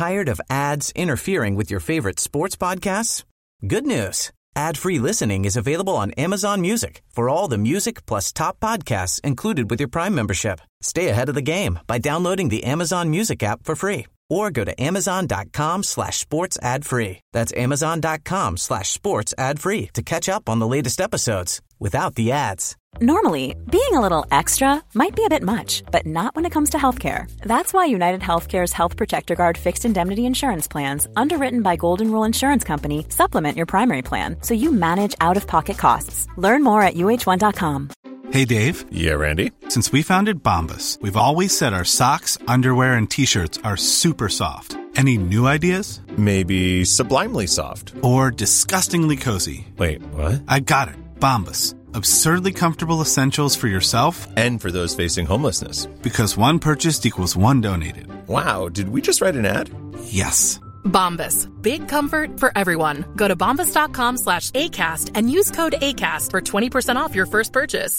Tired of ads interfering with your favorite sports podcasts? Good news. Ad-free listening is available on Amazon Music for all the music plus top podcasts included with your Prime membership. Stay ahead of the game by downloading the Amazon Music app for free or go to amazon.com/sports ad free. That's amazon.com/sports ad free to catch up on the latest episodes without the ads. Normally, being a little extra might be a bit much, but not when it comes to healthcare. That's why United Healthcare's Health Protector Guard fixed indemnity insurance plans, underwritten by Golden Rule Insurance Company, supplement your primary plan so you manage out-of-pocket costs. Learn more at uh1.com. Hey, Dave. Yeah, Randy. Since we founded Bombas, we've always said our socks, underwear, and T-shirts are super soft. Any new ideas? Maybe sublimely soft. Or disgustingly cozy. Wait, what? I got it. Bombas. Absurdly comfortable essentials for yourself and for those facing homelessness. Because one purchased equals one donated. Wow, did we just write an ad? Yes. Bombas. Big comfort for everyone. Go to bombas.com/ACAST and use code ACAST for 20% off your first purchase.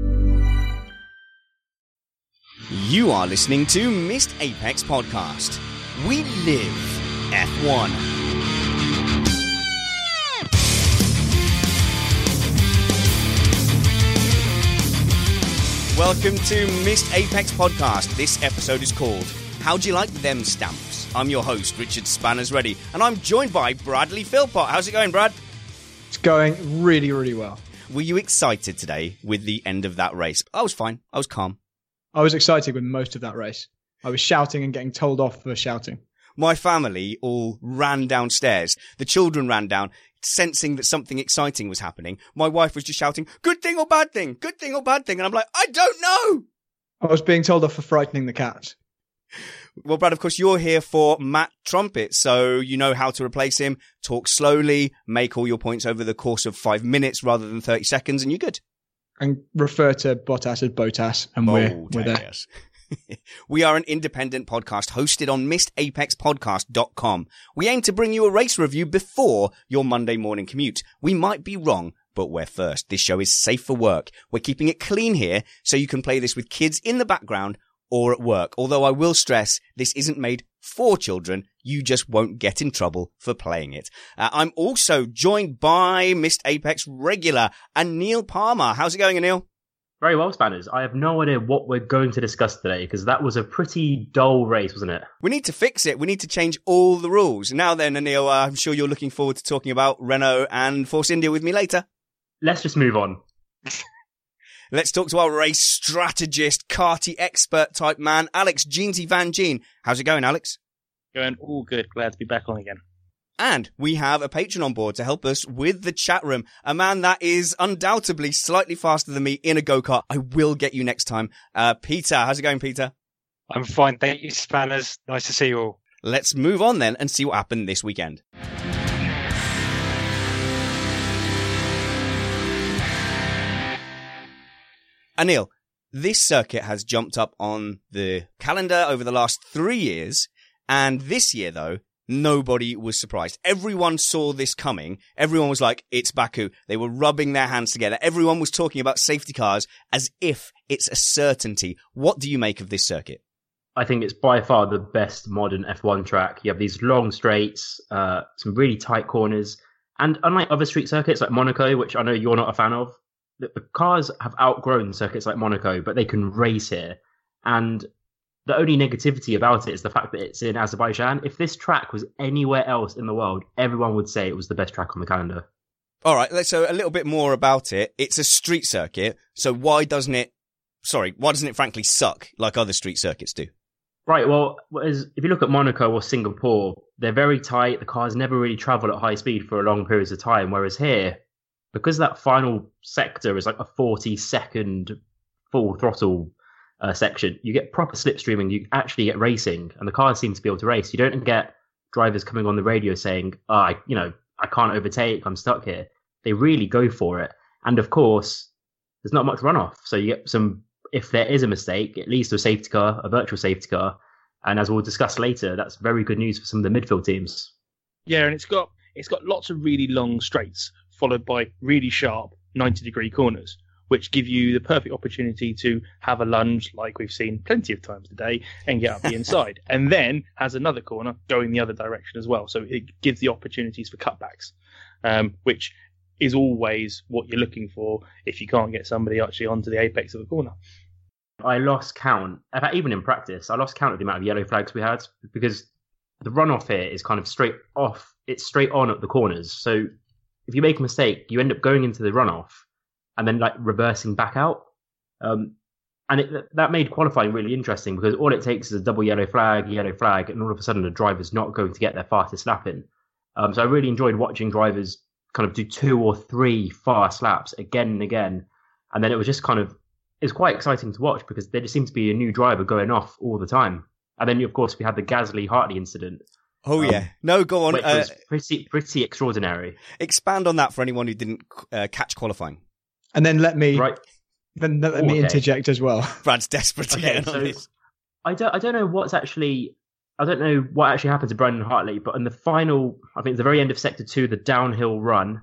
You are listening to Missed Apex Podcast. We live F1. Welcome to Missed Apex Podcast. This episode is called How'd You Like Them Stamps? I'm your host, Richard Spanners Ready, and I'm joined by Bradley Philpott. How's it going, Brad? It's going really, really well. Were you excited today with the end of that race? I was fine. I was calm. I was excited with most of that race. I was shouting and getting told off for shouting. My family all ran downstairs. The children ran down, sensing that something exciting was happening. My wife was just shouting, good thing or bad thing? Good thing or bad thing? And I'm like, I don't know. I was being told off for frightening the cats. Well, Brad, of course, you're here for Matt Trumpet, so you know how to replace him. Talk slowly, make all your points over the course of 5 minutes rather than 30 seconds, and you're good. And refer to Bottas as Botas, and we're there. Yes. We are an independent podcast hosted on missedapexpodcast.com. We aim to bring you a race review before your Monday morning commute. We might be wrong, but we're first. This show is safe for work. We're keeping it clean here, so you can play this with kids in the background or at work. Although I will stress, this isn't made for children. You just won't get in trouble for playing it. I'm also joined by Missed Apex regular Anil Palmer. How's it going, Anil? Very well, Spanners. I have no idea what we're going to discuss today, because that was a pretty dull race, wasn't it? We need to fix it. We need to change all the rules. Now then, Anil, I'm sure you're looking forward to talking about Renault and Force India with me later. Let's just move on. Let's talk to our race strategist, karty expert type man, Alex Jeansy Van Gene. How's it going, Alex? Going all good. Glad to be back on again. And we have a patron on board to help us with the chat room. A man that is undoubtedly slightly faster than me in a go-kart. I will get you next time. Peter, how's it going, Peter? I'm fine. Thank you, Spanners. Nice to see you all. Let's move on then and see what happened this weekend. Anil, this circuit has jumped up on the calendar over the last 3 years. And this year, though, nobody was surprised. Everyone saw this coming. Everyone was like, it's Baku. They were rubbing their hands together. Everyone was talking about safety cars as if it's a certainty. What do you make of this circuit? I think it's by far the best modern F1 track. You have these long straights, some really tight corners. And unlike other street circuits like Monaco, which I know you're not a fan of, the cars have outgrown circuits like Monaco, but they can race here. And the only negativity about it is the fact that it's in Azerbaijan. If this track was anywhere else in the world, everyone would say it was the best track on the calendar. All right, so a little bit more about it. It's a street circuit, so why doesn't it frankly suck like other street circuits do? Right, well, if you look at Monaco or Singapore, they're very tight. The cars never really travel at high speed for long periods of time, whereas here, because that final sector is like a 40-second full throttle section, you get proper slipstreaming, you actually get racing, and the cars seem to be able to race. You don't get drivers coming on the radio saying, I can't overtake, I'm stuck here. They really go for it. And of course, there's not much runoff. So you get if there is a mistake, at least a safety car, a virtual safety car. And as we'll discuss later, that's very good news for some of the midfield teams. Yeah, and it's got lots of really long straights, followed by really sharp 90-degree corners. which give you the perfect opportunity to have a lunge, like we've seen plenty of times today, and get up the inside. And then has another corner going the other direction as well. So it gives the opportunities for cutbacks, which is always what you're looking for if you can't get somebody actually onto the apex of the corner. I lost count, in fact, even in practice, I lost count of the amount of yellow flags we had, because the runoff here is kind of straight off. It's straight on at the corners. So if you make a mistake, you end up going into the runoff and then like reversing back out. And that made qualifying really interesting, because all it takes is a double yellow flag, and all of a sudden the driver's not going to get their fastest lap in. So I really enjoyed watching drivers kind of do 2 or 3 fast laps again and again. And then it was just kind of, it's quite exciting to watch, because there just seemed to be a new driver going off all the time. And then, of course, we had the Gasly-Hartley incident. Oh, yeah. No, go on. Which was pretty extraordinary. Expand on that for anyone who didn't catch qualifying. And then let me interject as well. Brad's desperate to get in on this. I don't know what actually happened to Brendan Hartley, but in the final, I think the very end of Sector 2, the downhill run,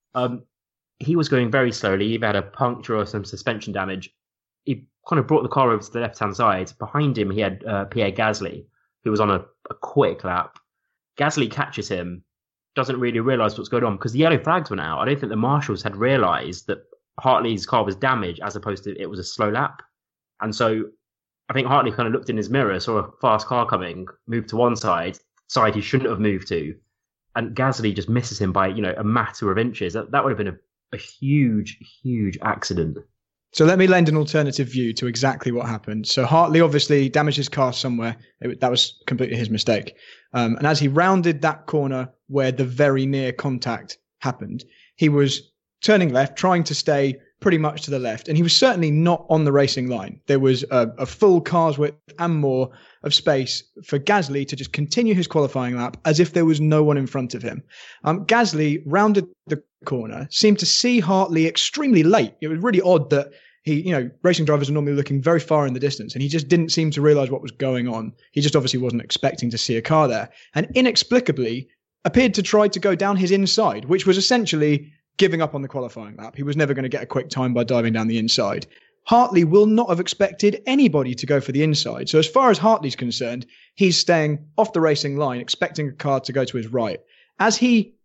he was going very slowly. He had a puncture or some suspension damage. He kind of brought the car over to the left-hand side. Behind him, he had Pierre Gasly, who was on a quick lap. Gasly catches him, doesn't really realise what's going on, because the yellow flags went out. I don't think the marshals had realised that Hartley's car was damaged, as opposed to it was a slow lap. And so I think Hartley kind of looked in his mirror, saw a fast car coming, moved to one side he shouldn't have moved to, and Gasly just misses him by, a matter of inches. That would have been a huge, huge accident. So let me lend an alternative view to exactly what happened. So Hartley obviously damaged his car somewhere. That was completely his mistake. And as he rounded that corner where the very near contact happened, he was turning left, trying to stay pretty much to the left. And he was certainly not on the racing line. There was a full car's width and more of space for Gasly to just continue his qualifying lap as if there was no one in front of him. Gasly rounded the corner, seemed to see Hartley extremely late. It was really odd that racing drivers are normally looking very far in the distance, and he just didn't seem to realize what was going on. He just obviously wasn't expecting to see a car there, and inexplicably appeared to try to go down his inside, which was essentially giving up on the qualifying lap. He was never going to get a quick time by diving down the inside. Hartley will not have expected anybody to go for the inside. So as far as Hartley's concerned, he's staying off the racing line, expecting a car to go to his right. As he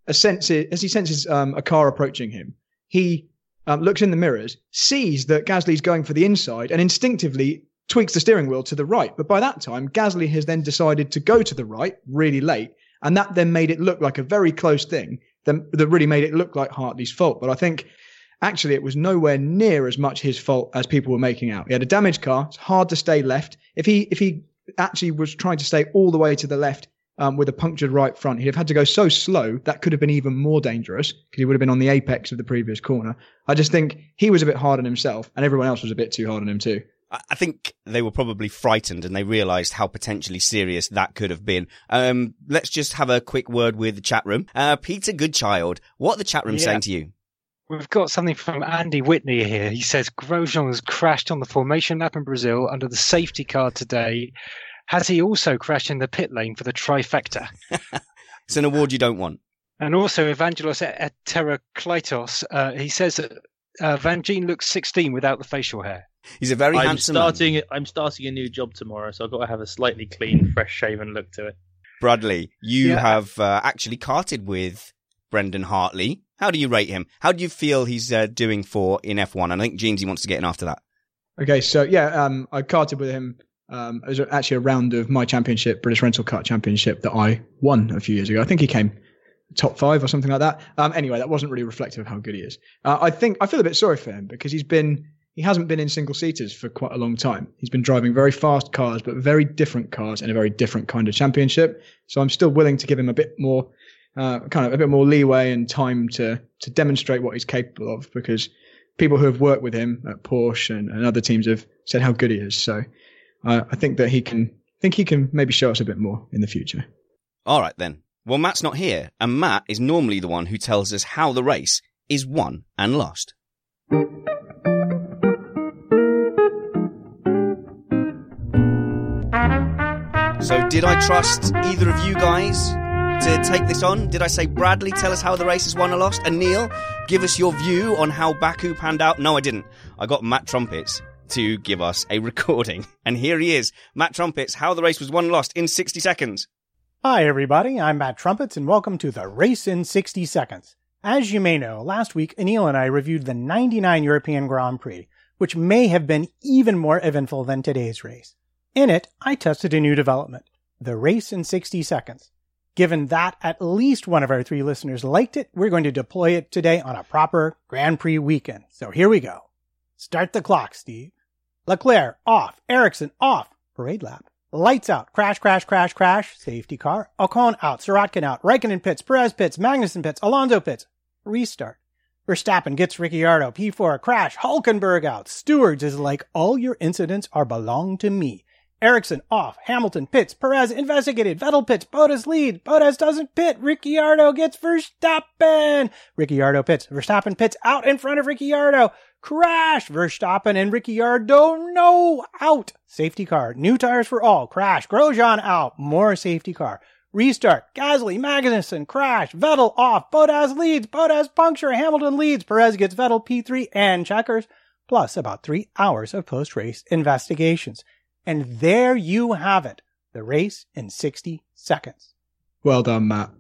senses a car approaching him, he looks in the mirrors, sees that Gasly's going for the inside, and instinctively tweaks the steering wheel to the right. But by that time, Gasly has then decided to go to the right really late, and that then made it look like a very close thing that really made it look like Hartley's fault. But I think actually it was nowhere near as much his fault as people were making out. He had a damaged car. It's hard to stay left. If he actually was trying to stay all the way to the left with a punctured right front, he'd have had to go so slow that could have been even more dangerous, because he would have been on the apex of the previous corner. I just think he was a bit hard on himself, and everyone else was a bit too hard on him too. I think they were probably frightened, and they realised how potentially serious that could have been. Let's just have a quick word with the chat room. Peter Goodchild, what are the chat room saying to you? We've got something from Andy Whitney here. He says Grosjean has crashed on the formation lap in Brazil under the safety car today. Has he also crashed in the pit lane for the trifecta? It's an award you don't want. And also Evangelos Heterakleitos, he says that Van Gien looks 16 without the facial hair. He's a very handsome man. I'm starting a new job tomorrow, so I've got to have a slightly clean, fresh-shaven look to it. Bradley, you have actually karted with Brendan Hartley. How do you rate him? How do you feel he's doing in F1? And I think Jeansy wants to get in after that. Okay, so I karted with him. It was actually a round of my championship, British Rental Kart Championship, that I won a few years ago. I think he came top 5 or something like that. Anyway, that wasn't really reflective of how good he is. I feel a bit sorry for him, because he hasn't been in single seaters for quite a long time. He's been driving very fast cars, but very different cars in a very different kind of championship. So I'm still willing to give him a bit more leeway and time to demonstrate what he's capable of, because people who have worked with him at Porsche and other teams have said how good he is. So I think that he can maybe show us a bit more in the future. All right, then. Well, Matt's not here, and Matt is normally the one who tells us how the race is won and lost. So did I trust either of you guys to take this on? Did I say, Bradley, tell us how the race is won or lost? And Neil, give us your view on how Baku panned out? No, I didn't. I got Matt Trumpets to give us a recording. And here he is. Matt Trumpets, how the race was won and lost in 60 seconds. Hi, everybody. I'm Matt Trumpets, and welcome to the Race in 60 Seconds. As you may know, last week, Anil and I reviewed the 99 European Grand Prix, which may have been even more eventful than today's race. In it, I tested a new development, the Race in 60 Seconds. Given that at least one of our 3 listeners liked it, we're going to deploy it today on a proper Grand Prix weekend. So here we go. Start the clock, Steve. Leclerc, off. Ericsson, off. Parade lap. Lights out. Crash, crash, crash, crash. Safety car. Ocon out. Sirotkin out. Raikkonen pits. Perez pits. Magnussen pits. Alonso pits. Restart. Verstappen gets Ricciardo. P4. Crash. Hulkenberg out. Stewards is like, all your incidents are belong to me. Ericsson off. Hamilton pits. Perez investigated. Vettel pits. Bottas lead. Bottas doesn't pit. Ricciardo gets Verstappen. Ricciardo pits. Verstappen pits out in front of Ricciardo. Crash! Verstappen and Ricciardo, no! Out! Safety car. New tires for all. Crash. Grosjean out. More safety car. Restart. Gasly, Magnussen, crash. Vettel off. Bottas leads. Bottas puncture. Hamilton leads. Perez gets Vettel P3 and checkers. Plus about 3 hours of post-race investigations. And there you have it. The race in 60 seconds. Well done, Matt.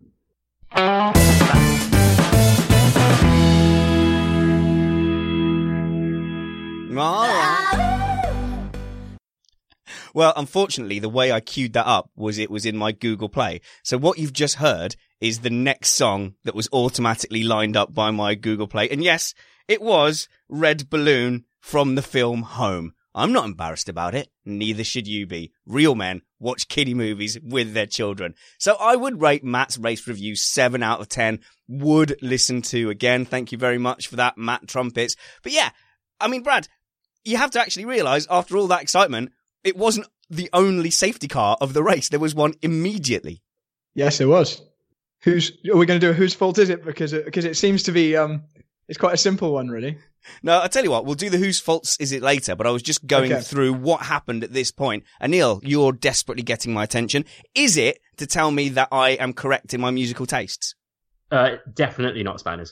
Well, unfortunately, the way I queued that up was it was in my Google Play. So what you've just heard is the next song that was automatically lined up by my Google Play. And yes, it was Red Balloon from the film Home. I'm not embarrassed about it. Neither should you be. Real men watch kiddie movies with their children. So I would rate Matt's race review 7 out of 10. Would listen to again. Thank you very much for that, Matt Trumpets. But yeah, I mean, Brad, you have to actually realise, after all that excitement, it wasn't the only safety car of the race. There was one immediately. Yes, it was. Are we going to do a whose fault is it? Because it seems to be, it's quite a simple one, really. No, I'll tell you what, we'll do the whose faults is it later, but I was just going through what happened at this point. Anil, you're desperately getting my attention. Is it to tell me that I am correct in my musical tastes? Definitely not, Spanners.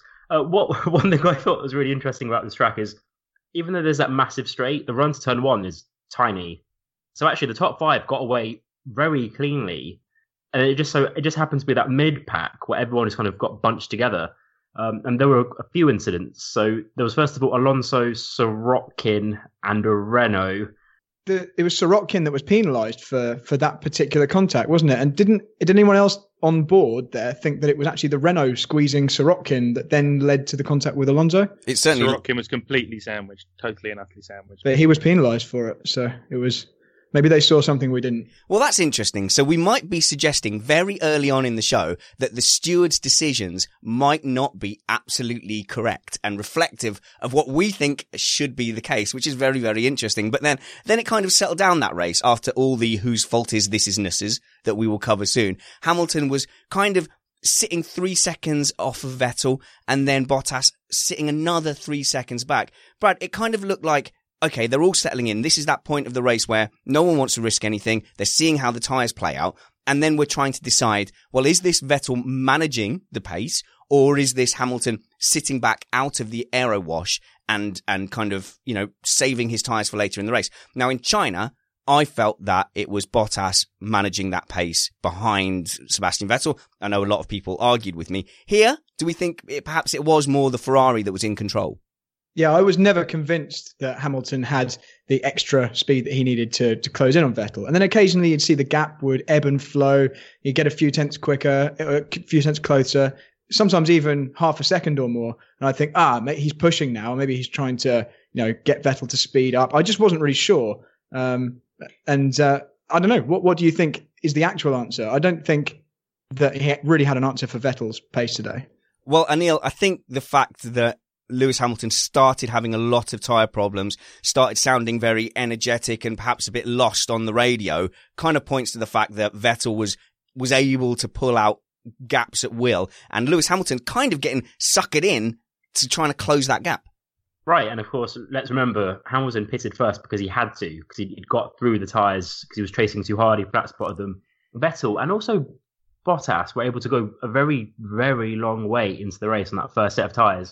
One thing I thought was really interesting about this track is, even though there's that massive straight, the run to turn 1 is tiny. So actually the top 5 got away very cleanly. And it just happens to be that mid pack where everyone just kind of got bunched together. And there were a few incidents. So there was, first of all, Alonso, Sirotkin, and a Renault. It was Sirotkin that was penalised for that particular contact, wasn't it? And did anyone else on board there think that it was actually the Renault squeezing Sirotkin that then led to the contact with Alonso? It certainly Sirotkin was completely sandwiched, totally and utterly sandwiched. But he was penalised for it, so it was. Maybe they saw something we didn't. Well, that's interesting. So we might be suggesting very early on in the show that the steward's decisions might not be absolutely correct and reflective of what we think should be the case, which is very, very interesting. But then it kind of settled down, that race, after all the whose fault is this is-nesses that we will cover soon. Hamilton was kind of sitting 3 seconds off of Vettel, and then Bottas sitting another 3 seconds back. Brad, it kind of looked like, okay, they're all settling in. This is that point of the race where no one wants to risk anything. They're seeing how the tyres play out. And then we're trying to decide, well, is this Vettel managing the pace, or is this Hamilton sitting back out of the aero wash and kind of, saving his tyres for later in the race? Now, in China, I felt that it was Bottas managing that pace behind Sebastian Vettel. I know a lot of people argued with me. Here, do we think perhaps it was more the Ferrari that was in control? Yeah, I was never convinced that Hamilton had the extra speed that he needed to close in on Vettel. And then occasionally you'd see the gap would ebb and flow. You'd get a few tenths quicker, a few tenths closer, sometimes even half a second or more. And I think, he's pushing now. Maybe he's trying to, get Vettel to speed up. I just wasn't really sure. I don't know. What do you think is the actual answer? I don't think that he really had an answer for Vettel's pace today. Well, Anil, I think the fact that Lewis Hamilton started having a lot of tyre problems, started sounding very energetic and perhaps a bit lost on the radio, kind of points to the fact that Vettel was able to pull out gaps at will, and Lewis Hamilton kind of getting suckered in to trying to close that gap. Right, and of course, let's remember, Hamilton pitted first because he had to, because he'd got through the tyres, because he was chasing too hard, he flat spotted them. Vettel and also Bottas were able to go a very, very long way into the race on that first set of tyres.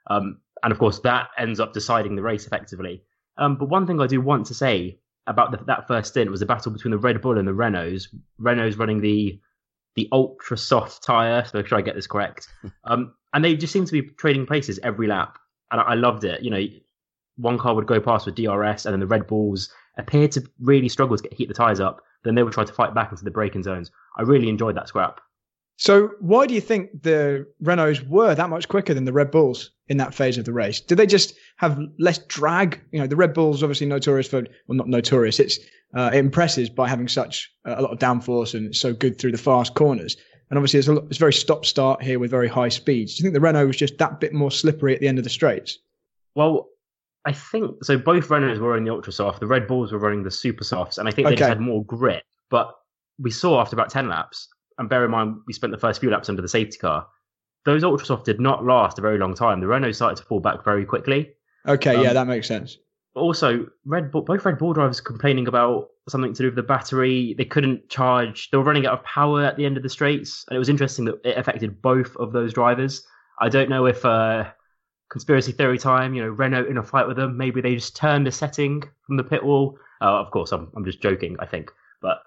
And of course, that ends up deciding the race effectively. But one thing I do want to say about that first stint was the battle between the Red Bull and the Renaults. Renault's running the ultra soft tyre, so make sure I get this correct. And they just seem to be trading places every lap. And I loved it. You know, one car would go past with DRS, and then the Red Bulls appeared to really struggle to heat the tyres up. Then they would try to fight back into the braking zones. I really enjoyed that scrap. So why do you think the Renaults were that much quicker than the Red Bulls in that phase of the race? Did they just have less drag? You know, the Red Bulls obviously notorious for, well, not notorious. It impresses by having such a lot of downforce and it's so good through the fast corners. And obviously it's very stop-start here with very high speeds. Do you think the Renault was just that bit more slippery at the end of the straights? Well, I think so. Both Renaults were running the ultra soft. The Red Bulls were running the super softs, and I think they just had more grip. But we saw after about 10 laps, and bear in mind we spent the first few laps under the safety car, those ultra soft did not last a very long time. The Renault started to fall back very quickly. Okay, yeah, that makes sense. But also, both Red Bull drivers complaining about something to do with the battery. They couldn't charge. They were running out of power at the end of the straights, and it was interesting that it affected both of those drivers. I don't know if conspiracy theory time, you know, Renault in a fight with them, maybe they just turned a setting from the pit wall. Of course, I'm just joking, I think. But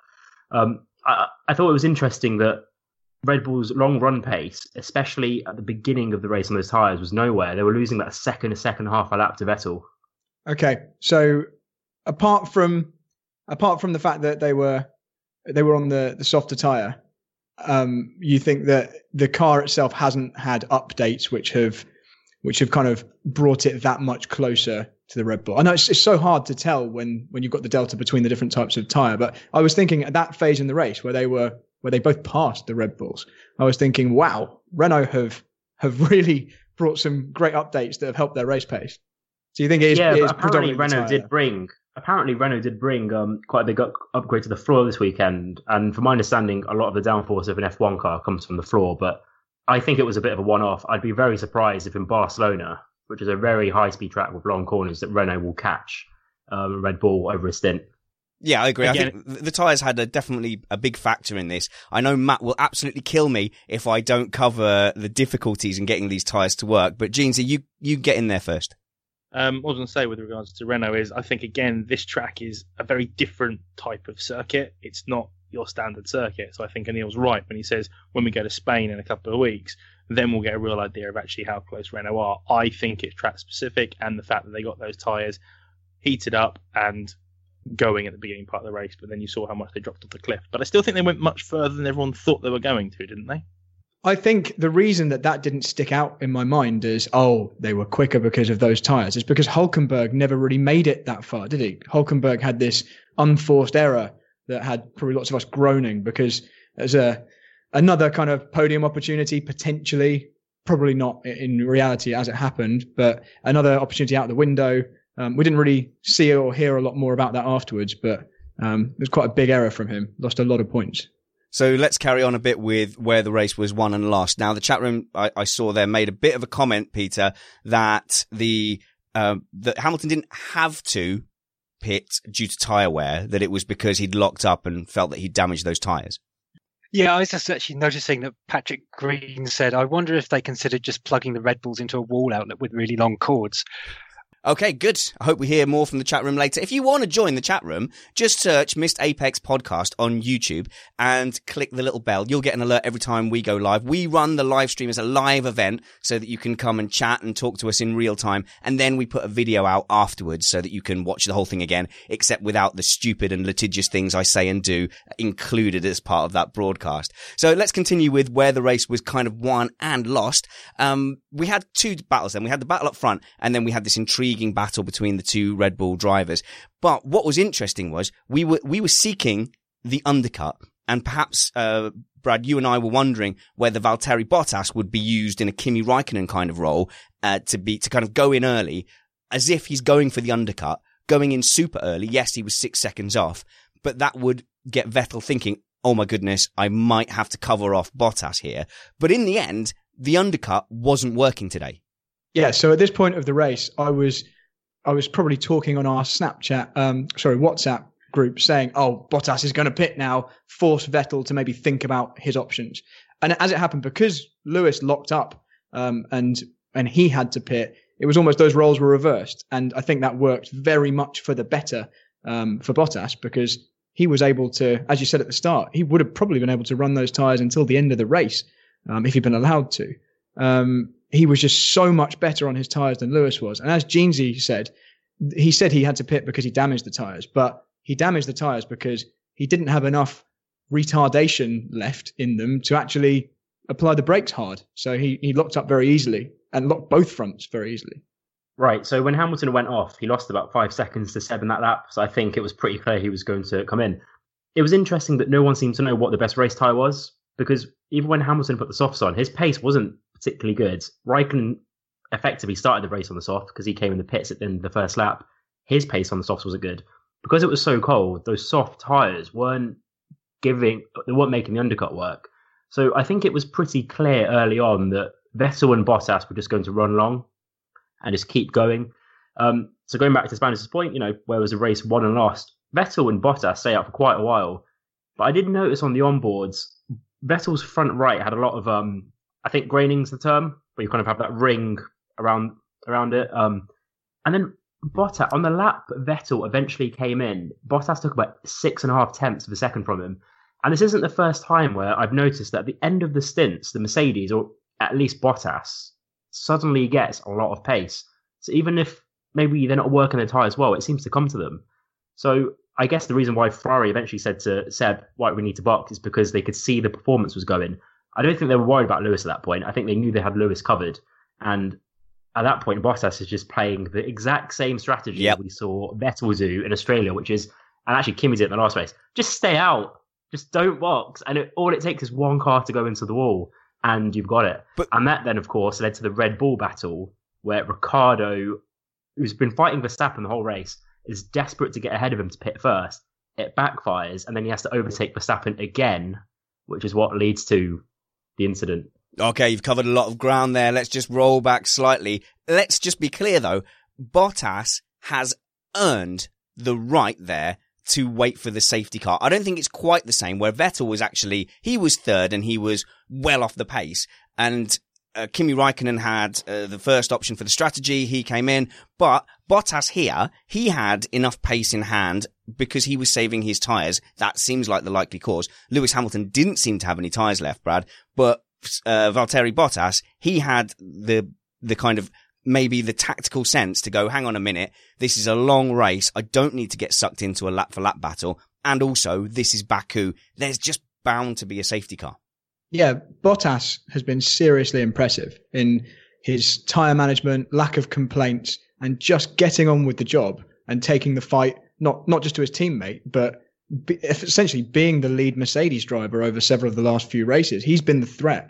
I thought it was interesting that Red Bull's long run pace, especially at the beginning of the race on those tyres, was nowhere. They were losing about a second and a half a lap to Vettel. Okay, so apart from the fact that they were on the softer tyre, you think that the car itself hasn't had updates which have kind of brought it that much closer to the Red Bull? I know it's so hard to tell when you've got the delta between the different types of tyre, but I was thinking at that phase in the race where they both passed the Red Bulls, I was thinking, wow, Renault have really brought some great updates that have helped their race pace. So you think it is? Yeah, it is apparently Renault did bring quite a big upgrade to the floor this weekend, and from my understanding, a lot of the downforce of an F1 car comes from the floor, but I think it was a bit of a one-off. I'd be very surprised if in Barcelona, which is a very high-speed track with long corners, that Renault will catch Red Bull over a stint. Yeah, I agree. Again, I think the tyres had definitely a big factor in this. I know Matt will absolutely kill me if I don't cover the difficulties in getting these tyres to work, but Jeansy, you get in there first. What I was going to say with regards to Renault is, I think, again, this track is a very different type of circuit. It's not your standard circuit. So I think Anil's right when he says when we go to Spain in a couple of weeks, then we'll get a real idea of actually how close Renault are. I think it's track specific, and the fact that they got those tyres heated up and going at the beginning part of the race, but then you saw how much they dropped off the cliff. But I still think they went much further than everyone thought they were going to, didn't they? I think the reason that didn't stick out in my mind as, oh, they were quicker because of those tyres, is because Hülkenberg never really made it that far, did he? Hülkenberg had this unforced error that had probably lots of us groaning, because there's another kind of podium opportunity, potentially, probably not in reality as it happened, but another opportunity out the window. We didn't really see or hear a lot more about that afterwards, but it was quite a big error from him. Lost a lot of points. So let's carry on a bit with where the race was won and lost. Now, the chat room I saw there made a bit of a comment, Peter, that that Hamilton didn't have to pit due to tyre wear, that it was because he'd locked up and felt that he'd damaged those tyres. Yeah, I was just actually noticing that Patrick Green said, I wonder if they considered just plugging the Red Bulls into a wall outlet with really long cords. Okay, good. I hope we hear more from the chat room later. If you want to join the chat room, just search Missed Apex Podcast on YouTube and click the little bell. You'll get an alert every time we go live. We run the live stream as a live event so that you can come and chat and talk to us in real time. And then we put a video out afterwards so that you can watch the whole thing again, except without the stupid and litigious things I say and do included as part of that broadcast. So let's continue with where the race was kind of won and lost. We had two battles then. We had the battle up front, and then we had this intriguing battle between the two Red Bull drivers. But what was interesting was we were seeking the undercut, and perhaps Brad, you and I were wondering whether Valtteri Bottas would be used in a Kimi Raikkonen kind of role to kind of go in early, as if he's going for the undercut, going in super early. Yes, he was 6 seconds off, but that would get Vettel thinking, oh my goodness, I might have to cover off Bottas here. But in the end, the undercut wasn't working today. Yeah, so at this point of the race, I was probably talking on our WhatsApp group saying, oh, Bottas is going to pit now, force Vettel to maybe think about his options. And as it happened, because Lewis locked up and and he had to pit, it was almost those roles were reversed. And I think that worked very much for the better for Bottas, because he was able to, as you said at the start, he would have probably been able to run those tyres until the end of the race if he'd been allowed to. He was just so much better on his tyres than Lewis was. And as Jeansy said, he had to pit because he damaged the tyres, but he damaged the tyres because he didn't have enough retardation left in them to actually apply the brakes hard. So he locked up very easily and locked both fronts very easily. Right, so when Hamilton went off, he lost about 5 seconds to Seb in that lap, so I think it was pretty clear he was going to come in. It was interesting that no one seemed to know what the best race tyre was, because even when Hamilton put the softs on, his pace wasn't particularly good. Raikkonen effectively started the race on the soft because he came in the pits at the end of the first lap. His pace on the softs wasn't good. Because it was so cold, those soft tyres weren't making the undercut work. So I think it was pretty clear early on that Vettel and Bottas were just going to run long and just keep going. So going back to Spanish's point, where was the race won and lost? Vettel and Bottas stay out for quite a while. But I did notice on the onboards, Vettel's front right had a lot of, I think graining's the term, where you kind of have that ring around it. And then Bottas, on the lap Vettel eventually came in, Bottas took about 6.5 tenths of a second from him. And this isn't the first time where I've noticed that at the end of the stints, the Mercedes, or at least Bottas, suddenly gets a lot of pace. So even if maybe they're not working their tyres well, it seems to come to them. So I guess the reason why Ferrari eventually said to Seb, right, we need to box, is because they could see the performance was going. I don't think they were worried about Lewis at that point. I think they knew they had Lewis covered. And at that point, Bottas is just playing the exact same strategy we saw Vettel do in Australia, which is, and actually Kimi did in the last race, just stay out. Just don't box. And all it takes is one car to go into the wall and you've got it. And that then, of course, led to the Red Bull battle where Ricciardo, who's been fighting Verstappen the whole race, is desperate to get ahead of him to pit first. It backfires and then he has to overtake Verstappen again, which is what leads to the incident. Okay, you've covered a lot of ground there. Let's just roll back slightly. Let's just be clear, though. Bottas has earned the right there to wait for the safety car. I don't think it's quite the same, where Vettel was he was third and he was well off the pace. And Kimi Raikkonen had the first option for the strategy. He came in. But Bottas here, he had enough pace in hand because he was saving his tyres. That seems like the likely cause. Lewis Hamilton didn't seem to have any tyres left, Brad. But Valtteri Bottas, he had the kind of maybe the tactical sense to go, hang on a minute, this is a long race. I don't need to get sucked into a lap for lap battle. And also, this is Baku. There's just bound to be a safety car. Yeah, Bottas has been seriously impressive in his tyre management, lack of complaints, and just getting on with the job and taking the fight, not just to his teammate, but essentially being the lead Mercedes driver over several of the last few races. He's been the threat.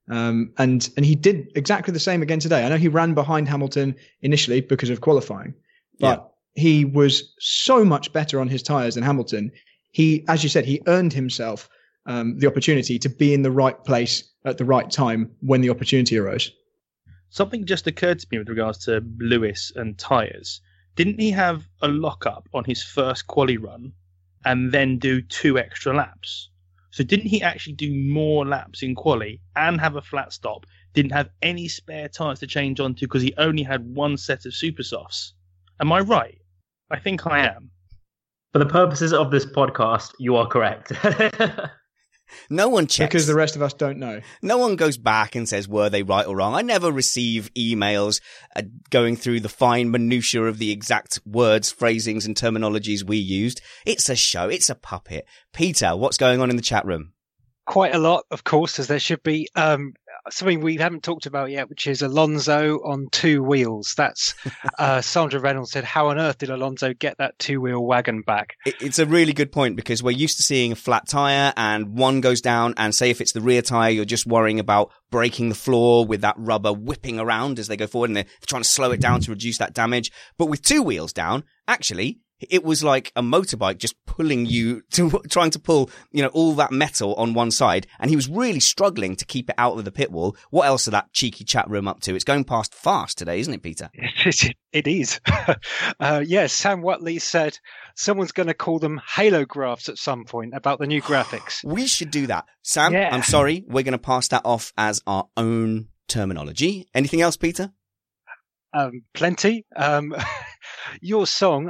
And he did exactly the same again today. I know he ran behind Hamilton initially because of qualifying, but he was so much better on his tyres than Hamilton. He, as you said, he earned himself the opportunity to be in the right place at the right time when the opportunity arose. Something just occurred to me with regards to Lewis and tyres. Didn't he have a lockup on his first quali run and then do 2 extra laps? So didn't he actually do more laps in quali and have a flat stop? Didn't have any spare tyres to change onto because he only had 1 set of super softs. Am I right? I think I am. For the purposes of this podcast, you are correct. No one checks. Because the rest of us don't know. No one goes back and says, were they right or wrong? I never receive emails going through the fine minutiae of the exact words, phrasings and terminologies we used. It's a show. It's a puppet. Peter, what's going on in the chat room? Quite a lot, of course, as there should be. Something we haven't talked about yet, which is Alonso on 2 wheels. That's Sandra Reynolds said, how on earth did Alonso get that 2-wheel wagon back? It's a really good point because we're used to seeing a flat tyre and one goes down, and say if it's the rear tyre, you're just worrying about breaking the floor with that rubber whipping around as they go forward, and they're trying to slow it down to reduce that damage. But with 2 wheels down, actually, it was like a motorbike just pulling you trying to pull, all that metal on one side. And he was really struggling to keep it out of the pit wall. What else are that cheeky chat room up to? It's going past fast today, isn't it, Peter? It is. Yes, Sam Watley said someone's going to call them halographs at some point about the new graphics. We should do that. Sam, yeah. I'm sorry. We're going to pass that off as our own terminology. Anything else, Peter? Plenty. Your song,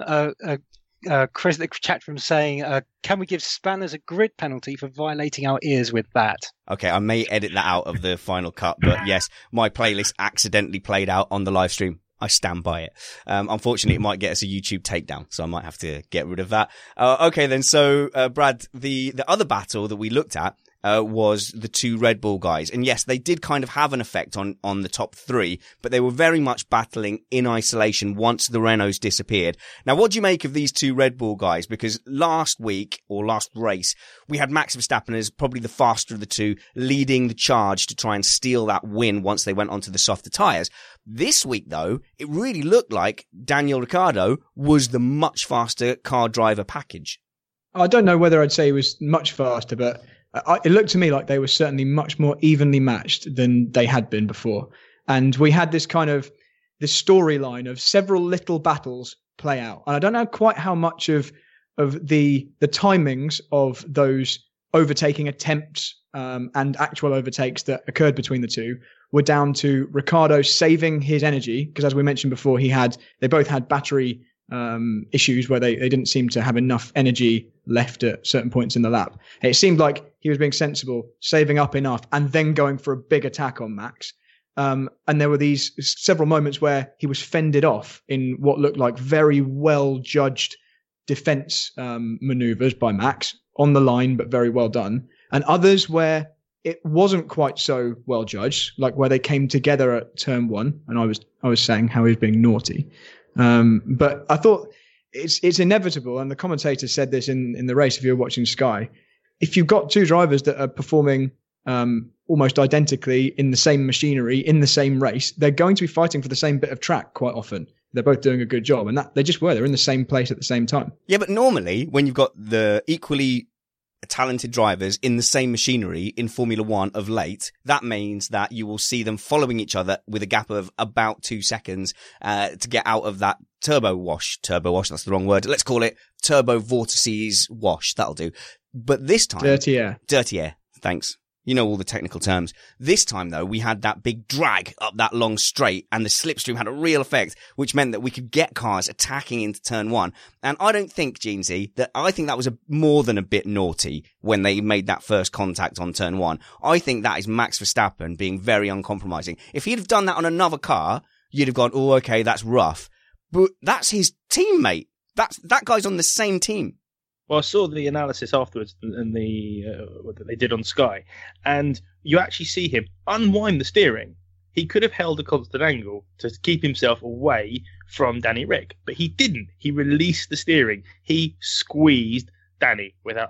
Chris, the chat from saying, can we give Spanners a grid penalty for violating our ears with that? Okay, I may edit that out of the final cut, but yes, my playlist accidentally played out on the live stream. I stand by it. Unfortunately, it might get us a YouTube takedown, so I might have to get rid of that. Okay, then. So, Brad, the other battle that we looked at was the two Red Bull guys. And yes, they did kind of have an effect on the top three, but they were very much battling in isolation once the Renaults disappeared. Now, what do you make of these two Red Bull guys? Because last week, or last race, we had Max Verstappen as probably the faster of the two, leading the charge to try and steal that win once they went onto the softer tyres. This week, though, it really looked like Daniel Ricciardo was the much faster car driver package. I don't know whether I'd say he was much faster, but it looked to me like they were certainly much more evenly matched than they had been before. And we had this storyline of several little battles play out. And I don't know quite how much of the timings of those overtaking attempts and actual overtakes that occurred between the two were down to Ricciardo saving his energy, because as we mentioned before, they both had battery issues where they didn't seem to have enough energy left at certain points in the lap. It seemed like he was being sensible, saving up enough, and then going for a big attack on Max. And there were these several moments where he was fended off in what looked like very well judged defense maneuvers by Max on the line, but very well done. And others where it wasn't quite so well judged, like where they came together at turn one, and I was saying how he was being naughty. But I thought it's inevitable, and the commentator said this in the race, if you're watching Sky, if you've got two drivers that are performing almost identically in the same machinery, in the same race, they're going to be fighting for the same bit of track quite often. They're both doing a good job, and that they just were. They're in the same place at the same time. Yeah, but normally when you've got the equally talented drivers in the same machinery in Formula One of late, that means that you will see them following each other with a gap of about 2 seconds to get out of that turbo wash, that's the wrong word. Let's call it turbo vortices wash. That'll do. But this time... Dirty air. Thanks. You know all the technical terms. This time, though, we had that big drag up that long straight, and the slipstream had a real effect, which meant that we could get cars attacking into turn one. And I don't think, Jeansy, I think that was more than a bit naughty when they made that first contact on turn one. I think that is Max Verstappen being very uncompromising. If he'd have done that on another car, you'd have gone, oh, okay, that's rough. But that's his teammate. That guy's on the same team. Well, I saw the analysis afterwards and what they did on Sky, and you actually see him unwind the steering. He could have held a constant angle to keep himself away from Danny Ric, but he didn't. He released the steering. He squeezed Danny without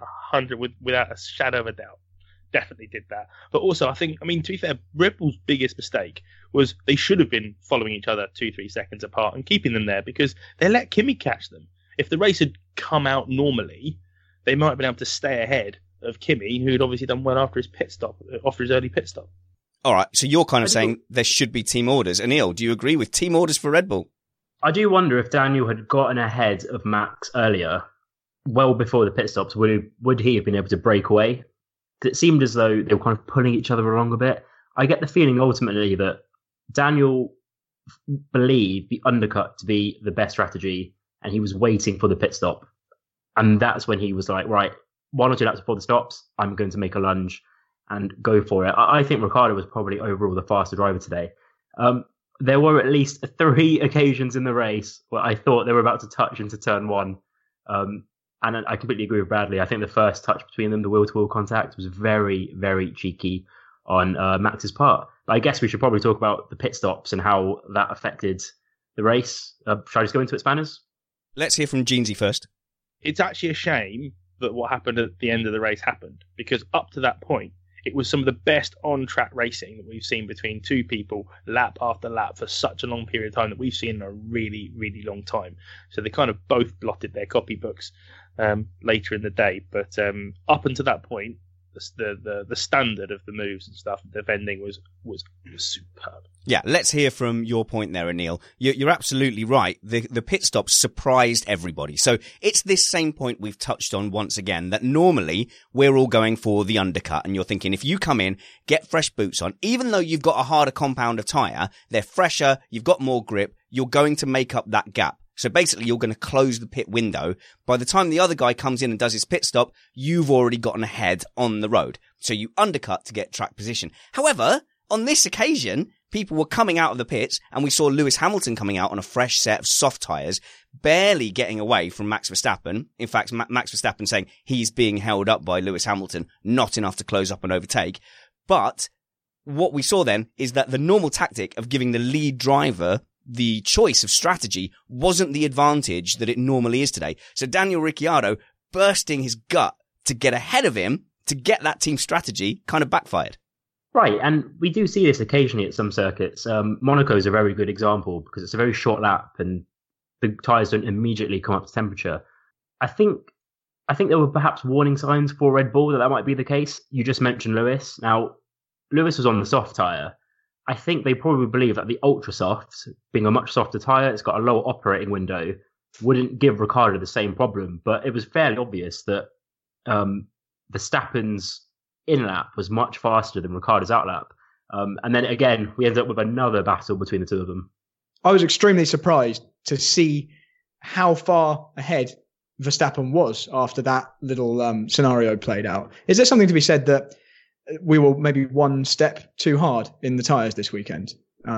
a shadow of a doubt. Definitely did that. But also, to be fair, Red Bull's biggest mistake was they should have been following each other 2-3 seconds apart and keeping them there, because they let Kimi catch them. If the race had come out normally, they might have been able to stay ahead of Kimi, who had obviously done well after his early pit stop. All right, so you're kind of saying there should be team orders. Anil, do you agree with team orders for Red Bull? I do wonder if Daniel had gotten ahead of Max earlier, well before the pit stops, would he have been able to break away? Because it seemed as though they were kind of pulling each other along a bit. I get the feeling ultimately that Daniel believed the undercut to be the best strategy, and he was waiting for the pit stop. And that's when he was like, right, 1 or 2 laps before the stops, I'm going to make a lunge and go for it. I think Ricciardo was probably overall the faster driver today. There were at least 3 occasions in the race where I thought they were about to touch into turn one. And I completely agree with Bradley. I think the first touch between them, the wheel-to-wheel contact, was very, very cheeky on Max's part. But I guess we should probably talk about the pit stops and how that affected the race. Should I just go into it, Spanners? Let's hear from Jeansy first. It's actually a shame that what happened at the end of the race happened, because up to that point, it was some of the best on-track racing that we've seen between two people, lap after lap, for such a long period of time that we've seen in a really, really long time. So they kind of both blotted their copybooks later in the day. But up until that point, the standard of the moves and stuff, the defending was superb. Yeah, let's hear from your point there, Anil. You're absolutely right. The pit stop surprised everybody. So it's this same point we've touched on once again, that normally we're all going for the undercut, and you're thinking if you come in, get fresh boots on, even though you've got a harder compound of tyre, they're fresher, you've got more grip, you're going to make up that gap. So basically, you're going to close the pit window. By the time the other guy comes in and does his pit stop, you've already gotten ahead on the road. So you undercut to get track position. However, on this occasion, people were coming out of the pits, and we saw Lewis Hamilton coming out on a fresh set of soft tyres, barely getting away from Max Verstappen. In fact, Max Verstappen saying he's being held up by Lewis Hamilton, not enough to close up and overtake. But what we saw then is that the normal tactic of giving the lead driver the choice of strategy wasn't the advantage that it normally is today. So Daniel Ricciardo bursting his gut to get ahead of him, to get that team strategy, kind of backfired. Right, and we do see this occasionally at some circuits. Monaco is a very good example because it's a very short lap and the tyres don't immediately come up to temperature. I think there were perhaps warning signs for Red Bull that might be the case. You just mentioned Lewis. Now, Lewis was on the soft tyre. I think they probably believe that the ultra softs, being a much softer tyre, it's got a lower operating window, wouldn't give Ricciardo the same problem. But it was fairly obvious that Verstappen's in-lap was much faster than Ricciardo's out-lap. And then again, we ended up with another battle between the two of them. I was extremely surprised to see how far ahead Verstappen was after that little scenario played out. Is there something to be said that we were maybe one step too hard in the tyres this weekend?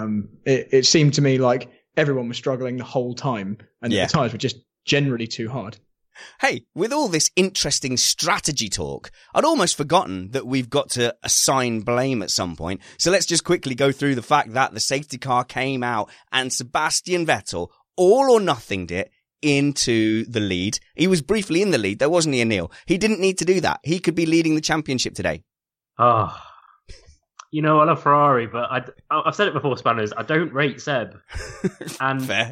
It seemed to me like everyone was struggling the whole time, and the tyres were just generally too hard. Hey, with all this interesting strategy talk, I'd almost forgotten that we've got to assign blame at some point. So let's just quickly go through the fact that the safety car came out and Sebastian Vettel all or nothinged it into the lead. He was briefly in the lead, though, wasn't he, Anil? He didn't need to do that. He could be leading the championship today. Oh, I love Ferrari, but I've said it before, Spanners. I don't rate Seb, and fair.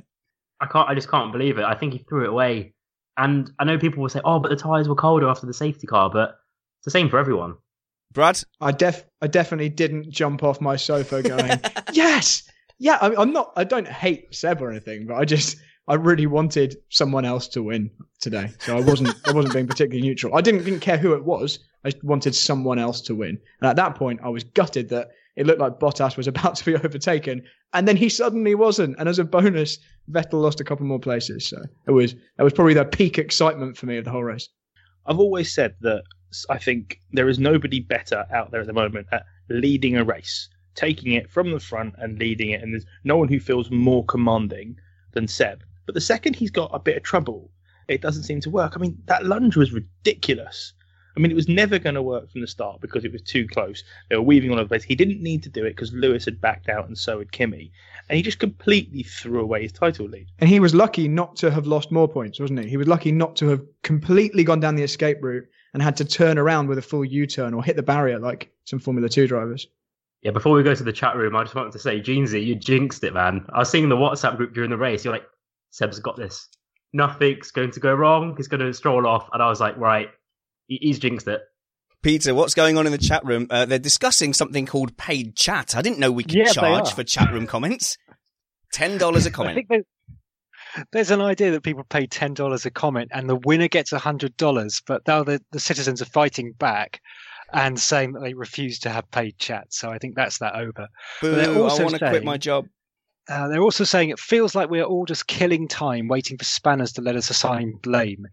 I just can't believe it. I think he threw it away, and I know people will say, "Oh, but the tyres were colder after the safety car," but it's the same for everyone. Brad, I definitely didn't jump off my sofa going, "Yes, yeah." I don't hate Seb or anything, but I really wanted someone else to win today, so I wasn't being particularly neutral. I didn't care who it was. I just wanted someone else to win. And at that point, I was gutted that it looked like Bottas was about to be overtaken, and then he suddenly wasn't. And as a bonus, Vettel lost a couple more places. So that was probably the peak excitement for me of the whole race. I've always said that I think there is nobody better out there at the moment at leading a race, taking it from the front and leading it. And there's no one who feels more commanding than Seb. But the second he's got a bit of trouble, it doesn't seem to work. I mean, that lunge was ridiculous. I mean, it was never going to work from the start because it was too close. They were weaving all over the place. He didn't need to do it because Lewis had backed out and so had Kimi. And he just completely threw away his title lead. And he was lucky not to have lost more points, wasn't he? He was lucky not to have completely gone down the escape route and had to turn around with a full U-turn or hit the barrier like some Formula 2 drivers. Yeah, before we go to the chat room, I just wanted to say, Jeansy, you jinxed it, man. I was seeing the WhatsApp group during the race. You're like, Seb's got this. Nothing's going to go wrong. He's going to stroll off. And I was like, right, he's jinxed it. Peter, what's going on in the chat room? They're discussing something called paid chat. I didn't know we could charge for chat room comments. $10 a comment. I think there's an idea that people pay $10 a comment and the winner gets $100, but now the citizens are fighting back and saying that they refuse to have paid chat. So I think that's that over. Boo, I want to quit my job. They're also saying it feels like we're all just killing time waiting for Spanners to let us assign blame.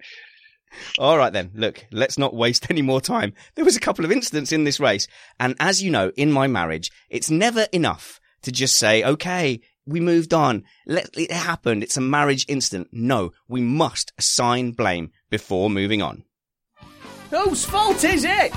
All right, then. Look, let's not waste any more time. There was a couple of incidents in this race. And as you know, in my marriage, it's never enough to just say, okay, we moved on. It happened. It's a marriage incident. No, we must assign blame before moving on. Whose fault is it?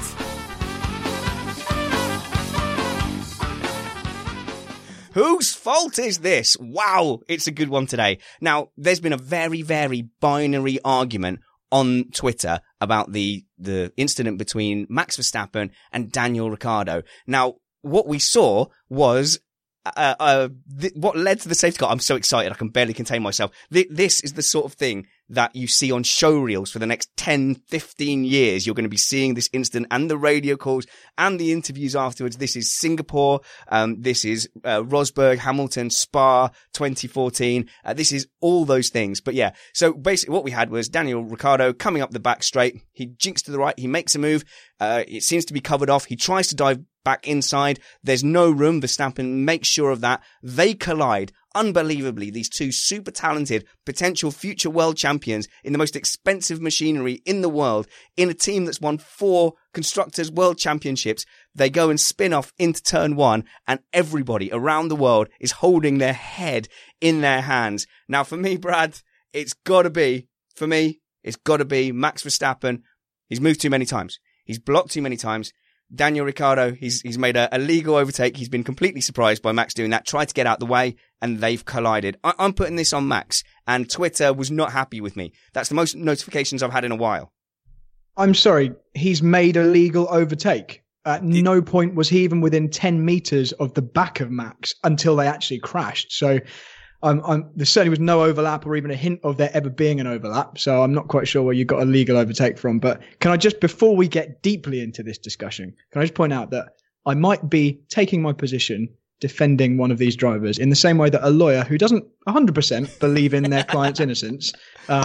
Whose fault is this? Wow, it's a good one today. Now, there's been a very, very binary argument on Twitter about the incident between Max Verstappen and Daniel Ricciardo. Now, what we saw was what led to the safety car. I'm so excited, I can barely contain myself. This is the sort of thing that you see on show reels for the next 10, 15 years. You're going to be seeing this incident and the radio calls and the interviews afterwards. This is Singapore. This is Rosberg, Hamilton, Spa 2014. This is all those things. But yeah, so basically what we had was Daniel Ricciardo coming up the back straight. He jinks to the right. He makes a move. It seems to be covered off. He tries to dive back inside. There's no room. Verstappen makes sure of that. They collide. Unbelievably, these two super talented potential future world champions in the most expensive machinery in the world, in a team that's won 4 Constructors' World Championships, they go and spin off into turn 1, and everybody around the world is holding their head in their hands. Now, for me, Brad, it's got to be Max Verstappen. He's moved too many times. He's blocked too many times. Daniel Ricciardo, he's made a legal overtake. He's been completely surprised by Max doing that, tried to get out the way, and they've collided. I'm putting this on Max, and Twitter was not happy with me. That's the most notifications I've had in a while. I'm sorry, he's made a legal overtake. At no point was he even within 10 meters of the back of Max until they actually crashed. So there certainly was no overlap or even a hint of there ever being an overlap. So I'm not quite sure where you got a legal overtake from. But can I just, before we get deeply into this discussion, can I just point out that I might be taking my position defending one of these drivers in the same way that a lawyer who doesn't 100% believe in their client's innocence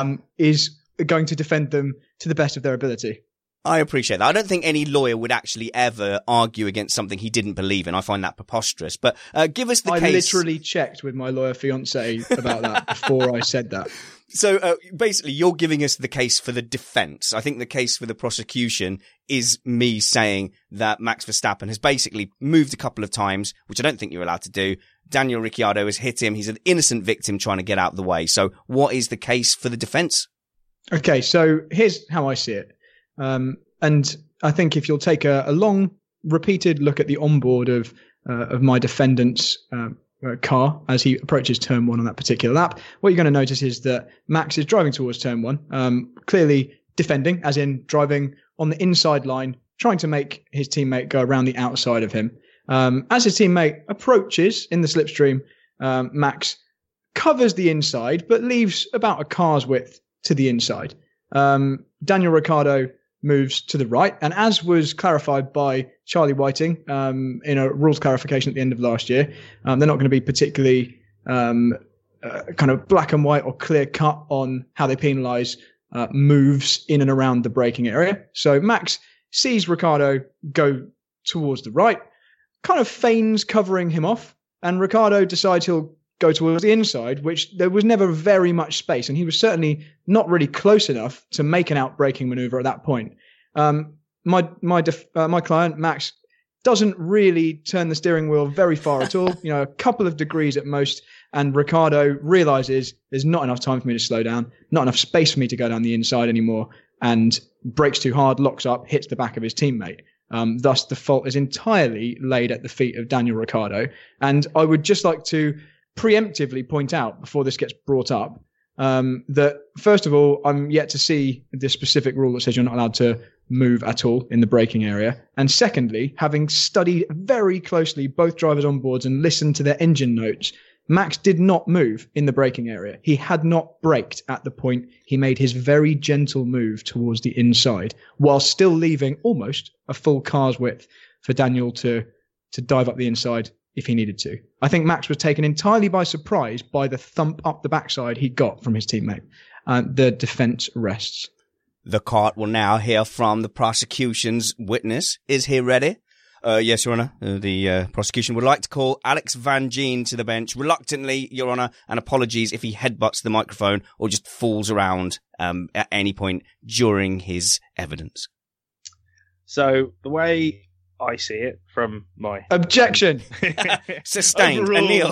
is going to defend them to the best of their ability. I appreciate that. I don't think any lawyer would actually ever argue against something he didn't believe in. I find that preposterous. But give us the case. I literally checked with my lawyer fiance about that before I said that. So basically, you're giving us the case for the defense. I think the case for the prosecution is me saying that Max Verstappen has basically moved a couple of times, which I don't think you're allowed to do. Daniel Ricciardo has hit him. He's an innocent victim trying to get out of the way. So what is the case for the defense? Okay, so here's how I see it. And I think if you'll take a long, repeated look at the onboard of my defendant's car as he approaches turn 1 on that particular lap, what you're going to notice is that Max is driving towards turn 1, clearly defending, as in driving on the inside line, trying to make his teammate go around the outside of him. As his teammate approaches in the slipstream, Max covers the inside, but leaves about a car's width to the inside. Daniel Ricciardo moves to the right, and as was clarified by Charlie Whiting in a rules clarification at the end of last year, they're not going to be particularly kind of black and white or clear cut on how they penalise moves in and around the braking area. So Max sees Ricciardo go towards the right, kind of feigns covering him off, and Ricciardo decides he'll go towards the inside, which there was never very much space, and he was certainly not really close enough to make an out-braking maneuver at that point. My client Max doesn't really turn the steering wheel very far at all, a couple of degrees at most, and Ricciardo realizes there's not enough time for me to slow down, not enough space for me to go down the inside anymore, and brakes too hard, locks up, hits the back of his teammate. Thus, the fault is entirely laid at the feet of Daniel Ricciardo, and I would just like to preemptively point out before this gets brought up that first of all, I'm yet to see the specific rule that says you're not allowed to move at all in the braking area. And secondly, having studied very closely both drivers' onboards and listened to their engine notes, Max did not move in the braking area. He had not braked at the point he made his very gentle move towards the inside, while still leaving almost a full car's width for Daniel to dive up the inside if he needed to. I think Max was taken entirely by surprise by the thump up the backside he got from his teammate. The defence rests. The court will now hear from the prosecution's witness. Is he ready? Yes, Your Honour. The prosecution would like to call Alex Van Gien to the bench. Reluctantly, Your Honour, and apologies if he headbutts the microphone or just falls around at any point during his evidence. So the way I see it from my... Objection! Sustained. Anil.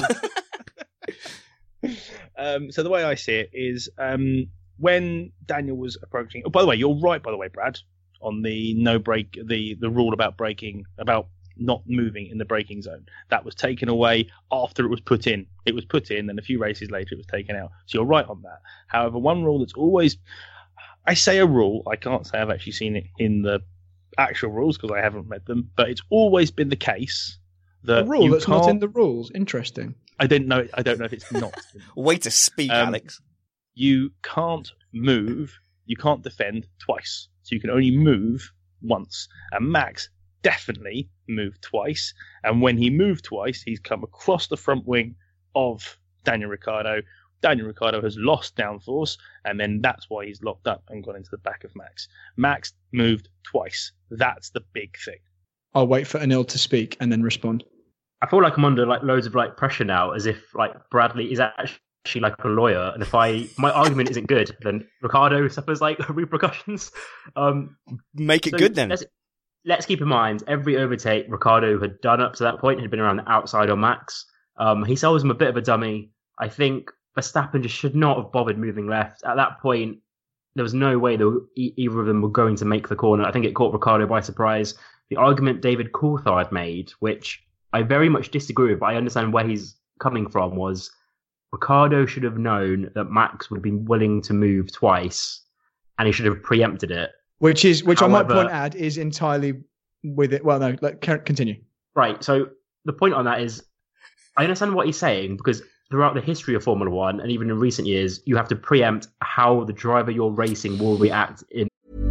So the way I see it is when Daniel was approaching... Oh, by the way, you're right, Brad, on the no break, the rule about braking, about not moving in the braking zone. That was taken away after it was put in. It was put in, and a few races later it was taken out. So you're right on that. However, one rule that's always... I say a rule, I can't say I've actually seen it in the actual rules because I haven't read them, but it's always been the case that a rule that's not in the rules. Interesting. I don't know if it's not. Way to speak, Alex. you can't defend twice. So you can only move once. And Max definitely moved twice. And when he moved twice, he's come across the front wing of Daniel Ricciardo. Daniel Ricciardo has lost downforce, and then that's why he's locked up and gone into the back of Max. Max moved twice. That's the big thing. I'll wait for Anil to speak and then respond. I feel like I'm under like loads of like pressure now, as if like Bradley is actually like a lawyer, and if my argument isn't good, then Ricciardo suffers like repercussions. Make it good then. Let's keep in mind every overtake Ricciardo had done up to that point had been around the outside on Max. He sells him a bit of a dummy. I think Verstappen just should not have bothered moving left. At that point, there was no way that either of them were going to make the corner. I think it caught Ricciardo by surprise. The argument David Coulthard made, which I very much disagree with, but I understand where he's coming from, was Ricciardo should have known that Max would have been willing to move twice, and he should have preempted it. Which I might point out is entirely with it. Well, no, continue. Right. So the point on that is, I understand what he's saying, because throughout the history of Formula One, and even in recent years, you have to preempt how the driver you're racing will react in.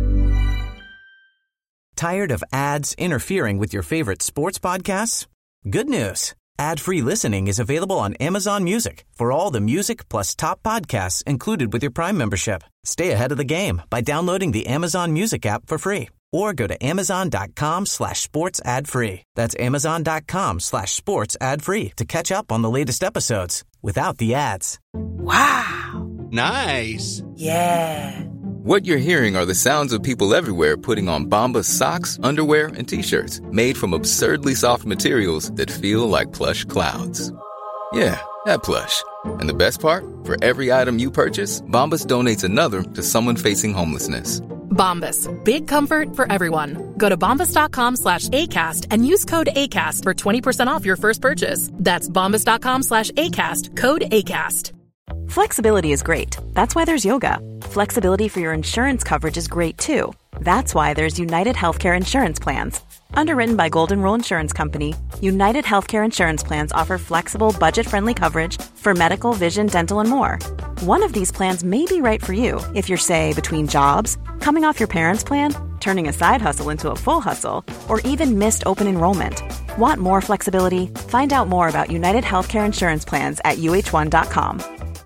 Tired of ads interfering with your favorite sports podcasts? Good news. Ad-free listening is available on Amazon Music for all the music plus top podcasts included with your Prime membership. Stay ahead of the game by downloading the Amazon Music app for free, or go to amazon.com/sports ad free. That's amazon.com/sports ad free to catch up on the latest episodes without the ads. Wow. Nice. Yeah. What you're hearing are the sounds of people everywhere putting on Bombas socks, underwear, and T-shirts made from absurdly soft materials that feel like plush clouds. Yeah, that plush. And the best part? For every item you purchase, Bombas donates another to someone facing homelessness. Bombas. Big comfort for everyone. Go to bombas.com/ACAST and use code ACAST for 20% off your first purchase. That's bombas.com/ACAST. Code ACAST. Flexibility is great. That's why there's yoga. Flexibility for your insurance coverage is great too. That's why there's United Healthcare Insurance Plans. Underwritten by Golden Rule Insurance Company, United Healthcare Insurance Plans offer flexible, budget-friendly coverage for medical, vision, dental, and more. One of these plans may be right for you if you're, say, between jobs, coming off your parents' plan, turning a side hustle into a full hustle, or even missed open enrollment. Want more flexibility? Find out more about United Healthcare Insurance Plans at uh1.com.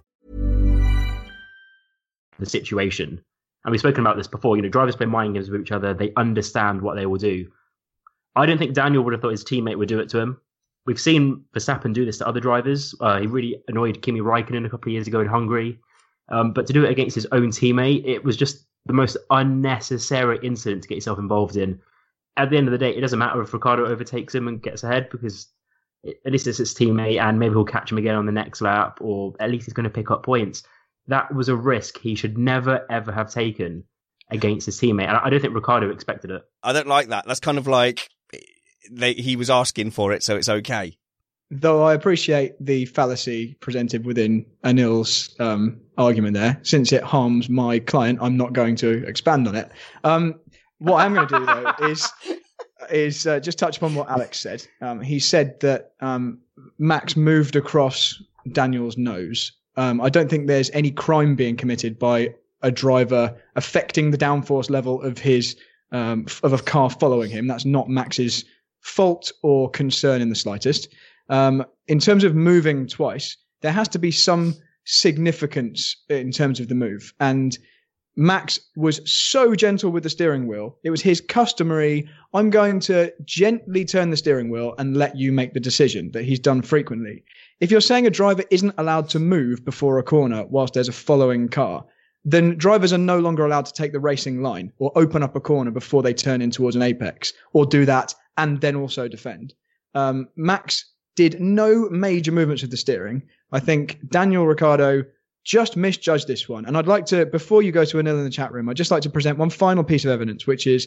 The situation. And we've spoken about this before. Drivers play mind games with each other. They understand what they will do. I don't think Daniel would have thought his teammate would do it to him. We've seen Verstappen do this to other drivers. He really annoyed Kimi Räikkönen a couple of years ago in Hungary. But to do it against his own teammate, it was just the most unnecessary incident to get yourself involved in. At the end of the day, it doesn't matter if Ricciardo overtakes him and gets ahead, because at least it's his teammate, and maybe he'll catch him again on the next lap, or at least he's going to pick up points. That was a risk he should never, ever have taken against his teammate. And I don't think Ricciardo expected it. I don't like that. That's kind of like he was asking for it, so it's okay. Though I appreciate the fallacy presented within Anil's argument there. Since it harms my client, I'm not going to expand on it. What I'm going to do, though, is just touch upon what Alex said. He said that Max moved across Daniel's nose. I don't think there's any crime being committed by a driver affecting the downforce level of of a car following him. That's not Max's fault or concern in the slightest. In terms of moving twice, there has to be some significance in terms of the move. And Max was so gentle with the steering wheel. It was his customary, I'm going to gently turn the steering wheel and let you make the decision, that he's done frequently. If you're saying a driver isn't allowed to move before a corner whilst there's a following car, then drivers are no longer allowed to take the racing line or open up a corner before they turn in towards an apex, or do that and then also defend. Max did no major movements of the steering. I think Daniel Ricciardo just misjudged this one. And I'd like to, before you go to Anil in the chat room, I'd just like to present one final piece of evidence, which is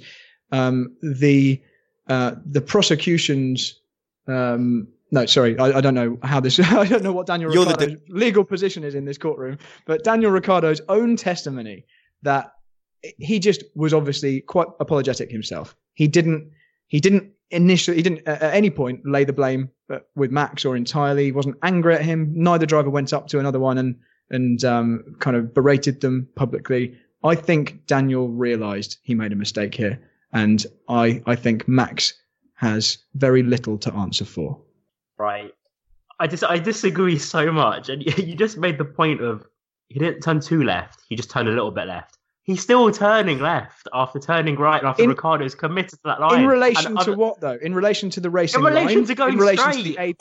the prosecution's no, sorry, I don't know how this. I don't know what Daniel Ricciardo's legal position is in this courtroom, but Daniel Ricciardo's own testimony that he just was obviously quite apologetic himself. He didn't at any point lay the blame with Max or entirely. He wasn't angry at him. Neither driver went up to another one and kind of berated them publicly. I think Daniel realised he made a mistake here, and I think Max has very little to answer for. Right. I disagree so much, and you just made the point of he didn't turn too left; he just turned a little bit left. He's still turning left after turning right after Ricciardo's committed to that line. In relation to what, though? In relation to the racing line? In relation to going straight.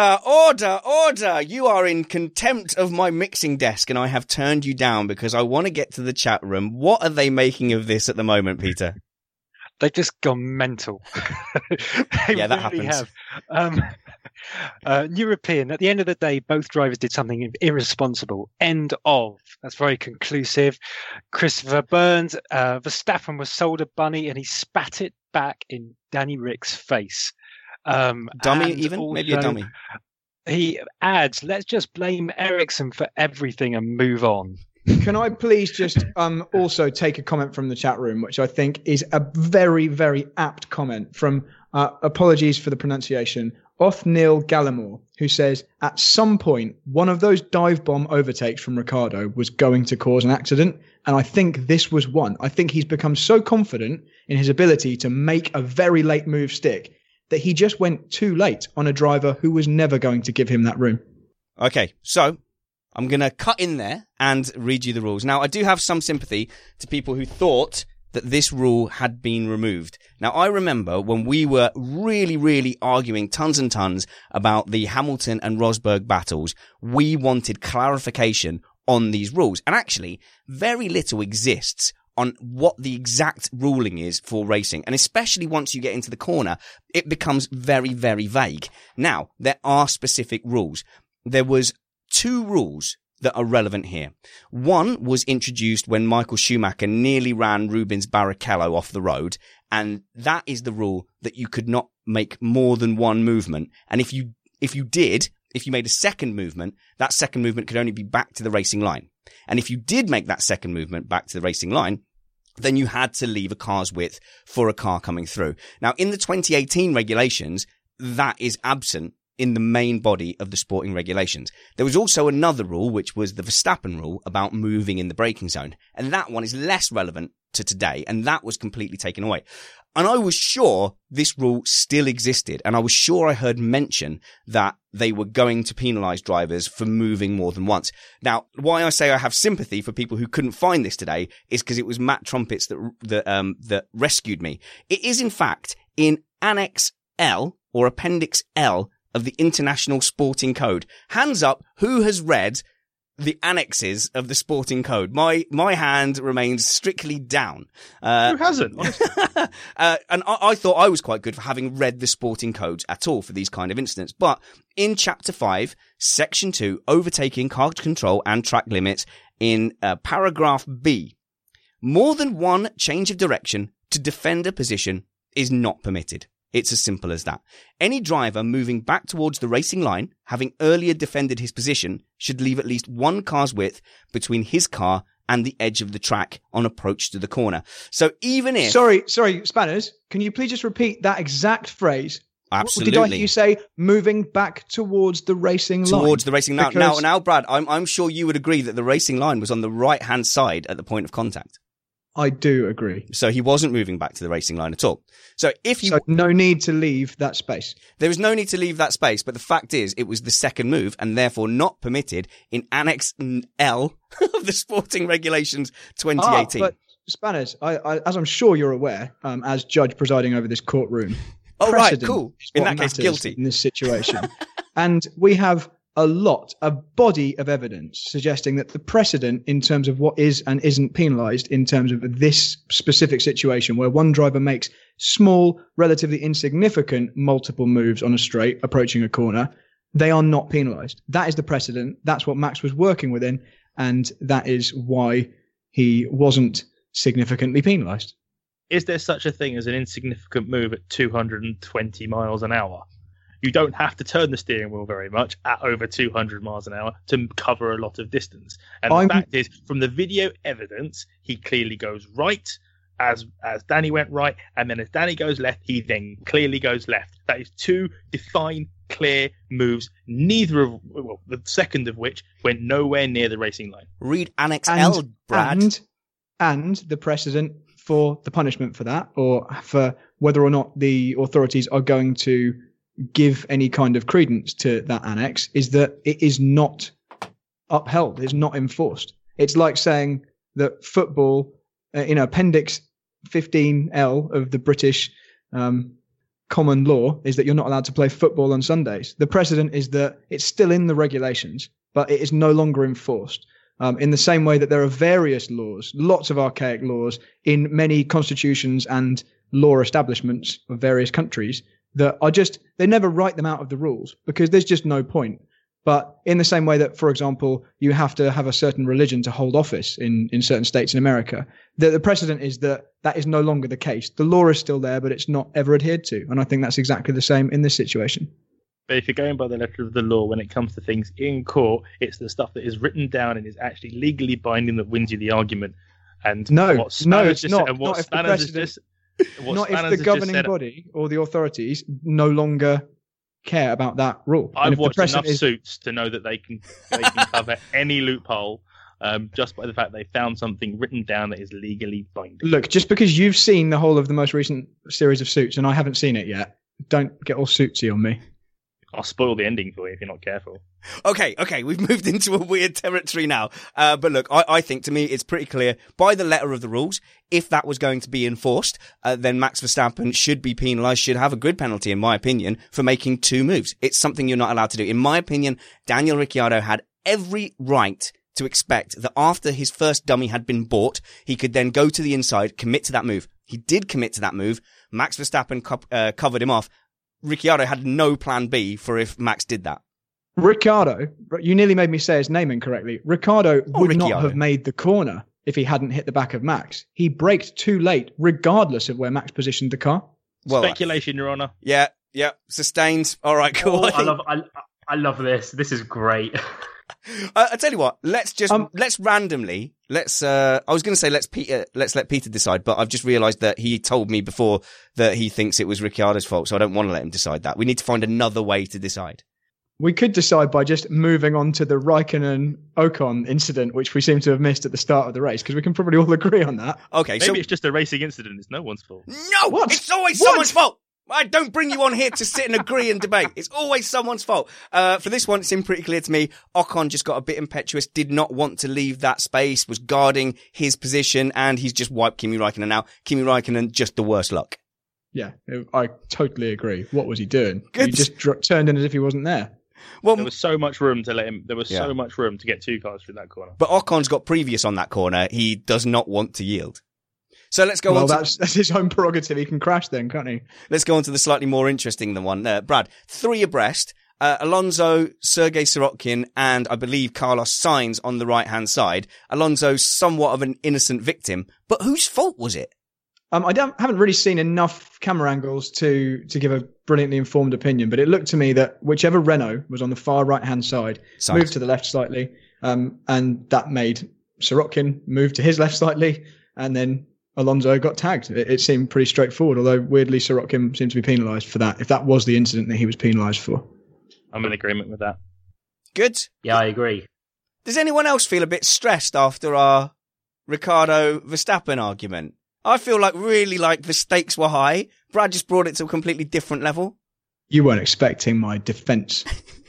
Order! You are in contempt of my mixing desk, and I have turned you down because I want to get to the chat room. What are they making of this at the moment, Peter? They've just gone mental. Yeah, that really happens. European, at the end of the day, both drivers did something irresponsible. End of. That's very conclusive. Christopher Burns, Verstappen was sold a bunny and he spat it back in Danny Rick's face. Dummy even? Maybe a dummy. He adds, let's just blame Ericsson for everything and move on. Can I please just also take a comment from the chat room, which I think is a very, very apt comment from, apologies for the pronunciation, Othniel Gallimore, who says, at some point, one of those dive bomb overtakes from Ricciardo was going to cause an accident. And I think this was one. I think he's become so confident in his ability to make a very late move stick that he just went too late on a driver who was never going to give him that room. Okay, so I'm going to cut in there and read you the rules. Now, I do have some sympathy to people who thought that this rule had been removed. Now, I remember when we were really, really arguing tons and tons about the Hamilton and Rosberg battles, we wanted clarification on these rules. And actually, very little exists on what the exact ruling is for racing. And especially once you get into the corner, it becomes very, very vague. Now, there are specific rules. There was 2 rules that are relevant here. One was introduced when Michael Schumacher nearly ran Rubens Barrichello off the road, and that is the rule that you could not make more than one movement. And if you made a second movement, that second movement could only be back to the racing line. And if you did make that second movement back to the racing line, then you had to leave a car's width for a car coming through. Now, in the 2018 regulations, that is absent in the main body of the sporting regulations. There was also another rule, which was the Verstappen rule about moving in the braking zone. And that one is less relevant to today, and that was completely taken away. And I was sure this rule still existed, and I was sure I heard mention that they were going to penalise drivers for moving more than once. Now, why I say I have sympathy for people who couldn't find this today is because it was Matt Trumpets that rescued me. It is, in fact, in Annex L, or Appendix L, of the International Sporting Code. Hands up, who has read the annexes of the Sporting Code? My hand remains strictly down. Who hasn't? And I thought I was quite good for having read the Sporting Codes at all for these kind of incidents. But in Chapter 5, Section 2, overtaking, car control and track limits, in Paragraph B, more than one change of direction to defend a position is not permitted. It's as simple as that. Any driver moving back towards the racing line, having earlier defended his position, should leave at least one car's width between his car and the edge of the track on approach to the corner. So even if... Sorry, Spanners, can you please just repeat that exact phrase? Absolutely. Did I hear you say moving back towards the racing line? Towards the racing line. Now, Brad, I'm sure you would agree that the racing line was on the right-hand side at the point of contact. I do agree. So he wasn't moving back to the racing line at all. So no need to leave that space. There was no need to leave that space, but the fact is it was the second move and therefore not permitted in Annex L of the Sporting Regulations 2018. But Spanners, I, as I'm sure you're aware, as judge presiding over this courtroom. Oh, right, cool. In that case, guilty. In this situation. And we have a body of evidence suggesting that the precedent in terms of what is and isn't penalised in terms of this specific situation where one driver makes small, relatively insignificant multiple moves on a straight approaching a corner, they are not penalised. That is the precedent. That's what Max was working within, and that is why he wasn't significantly penalised. Is there such a thing as an insignificant move at 220 miles an hour? You don't have to turn the steering wheel very much at over 200 miles an hour to cover a lot of distance. And the fact is, from the video evidence, he clearly goes right as Danny went right. And then as Danny goes left, he then clearly goes left. That is 2 defined, clear moves, the second of which went nowhere near the racing line. Read Annex L, Brad. And the precedent for the punishment for that, or for whether or not the authorities are going to give any kind of credence to that annex, is that it is not upheld, it's not enforced. It's like saying that football, in Appendix 15L of the British common law, is that you're not allowed to play football on Sundays. The precedent is that it's still in the regulations, but it is no longer enforced. In the same way that there are various laws, lots of archaic laws in many constitutions and law establishments of various countries that are just, they never write them out of the rules because there's just no point. But in the same way that, for example, you have to have a certain religion to hold office in certain states in America, the precedent is that is no longer the case. The law is still there, but it's not ever adhered to. And I think that's exactly the same in this situation. But if you're going by the letter of the law, when it comes to things in court, it's the stuff that is written down and is actually legally binding that wins you the argument. And it's not. Not if the governing body or the authorities no longer care about that rule. I've watched enough Suits to know that they can cover any loophole just by the fact they found something written down that is legally binding. Look, just because you've seen the whole of the most recent series of Suits and I haven't seen it yet, don't get all Suitsy on me. I'll spoil the ending for you if you're not careful. Okay, we've moved into a weird territory now. But look, I think to me it's pretty clear by the letter of the rules, if that was going to be enforced, then Max Verstappen should be penalised, should have a grid penalty, in my opinion, for making 2 moves. It's something you're not allowed to do. In my opinion, Daniel Ricciardo had every right to expect that after his first dummy had been bought, he could then go to the inside, commit to that move. He did commit to that move. Max Verstappen covered him off. Ricciardo had no plan B for if Max did that. Ricciardo, you nearly made me say his name incorrectly. Ricciardo would not have made the corner if he hadn't hit the back of Max. He braked too late, regardless of where Max positioned the car. Well, speculation, Your Honour. Yeah, sustained. All right, cool. I love this. This is great. I tell you what, let's randomly, I was going to say let's let Peter decide, but I've just realised that he told me before that he thinks it was Ricciardo's fault, so I don't want to let him decide that. We need to find another way to decide. We could decide by just moving on to the Raikkonen-Ocon incident, which we seem to have missed at the start of the race, because we can probably all agree on that. Okay, maybe it's just a racing incident. It's no one's fault. No, what? It's always someone's fault. I don't bring you on here to sit and agree and debate. It's always someone's fault. For this one, it seemed pretty clear to me. Ocon just got a bit impetuous, did not want to leave that space, was guarding his position, and he's just wiped Kimi Raikkonen out. Kimi Raikkonen, just the worst luck. Yeah, I totally agree. What was he doing? Good. He just turned in as if he wasn't there. Well, there was so much room to let him. There was so much room to get 2 cars through that corner. But Ocon's got previous on that corner. He does not want to yield. So let's go on. That's his own prerogative. He can crash then, can't he? Let's go on to the slightly more interesting one. Brad, 3 abreast. Alonso, Sergei Sirotkin, and I believe Carlos Sainz on the right-hand side. Alonso, somewhat of an innocent victim. But whose fault was it? I haven't really seen enough camera angles to give a brilliantly informed opinion, but it looked to me that whichever Renault was on the far right-hand side moved to the left slightly, and that made Sirotkin move to his left slightly, and then Alonso got tagged. It seemed pretty straightforward, although weirdly Sirotkin seemed to be penalised for that, if that was the incident that he was penalised for. I'm in agreement with that. Good. Yeah, I agree. Does anyone else feel a bit stressed after our Ricciardo-Verstappen argument? I feel really like the stakes were high. Brad just brought it to a completely different level. You weren't expecting my defence.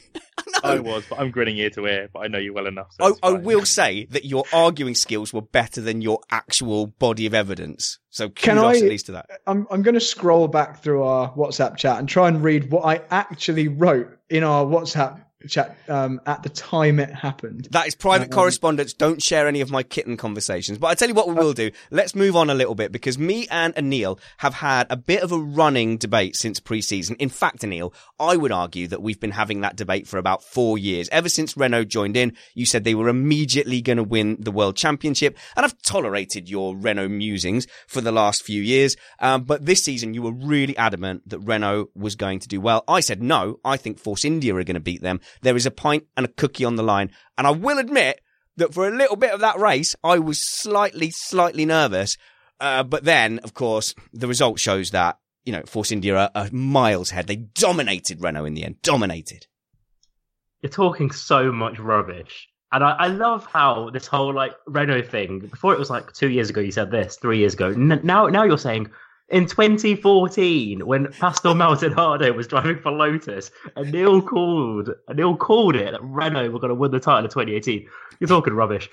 I was, but I'm grinning ear to ear, but I know you well enough. So I will say that your arguing skills were better than your actual body of evidence. So kudos at least to that. I'm going to scroll back through our WhatsApp chat and try and read what I actually wrote in our WhatsApp chat at the time it happened. That is private correspondence. Don't share any of my kitten conversations. But I tell you what we will do. Let's move on a little bit, because me and Anil have had a bit of a running debate since pre-season. In fact, Anil, I would argue that we've been having that debate for about 4 years. Ever since Renault joined in, you said they were immediately going to win the World Championship, and I've tolerated your Renault musings for the last few years. But this season, you were really adamant that Renault was going to do well. I said no. I think Force India are going to beat them. There is a pint and a cookie on the line. And I will admit that for a little bit of that race, I was slightly nervous. But then, of course, the result shows that Force India are miles ahead. They dominated Renault in the end. Dominated. You're talking so much rubbish. And I love how this whole Renault thing, before it was 2 years ago you said this, 3 years ago. Now you're saying in 2014, when Pastor Maldonado was driving for Lotus, and Neil called it that Renault were going to win the title in 2018. You're talking rubbish.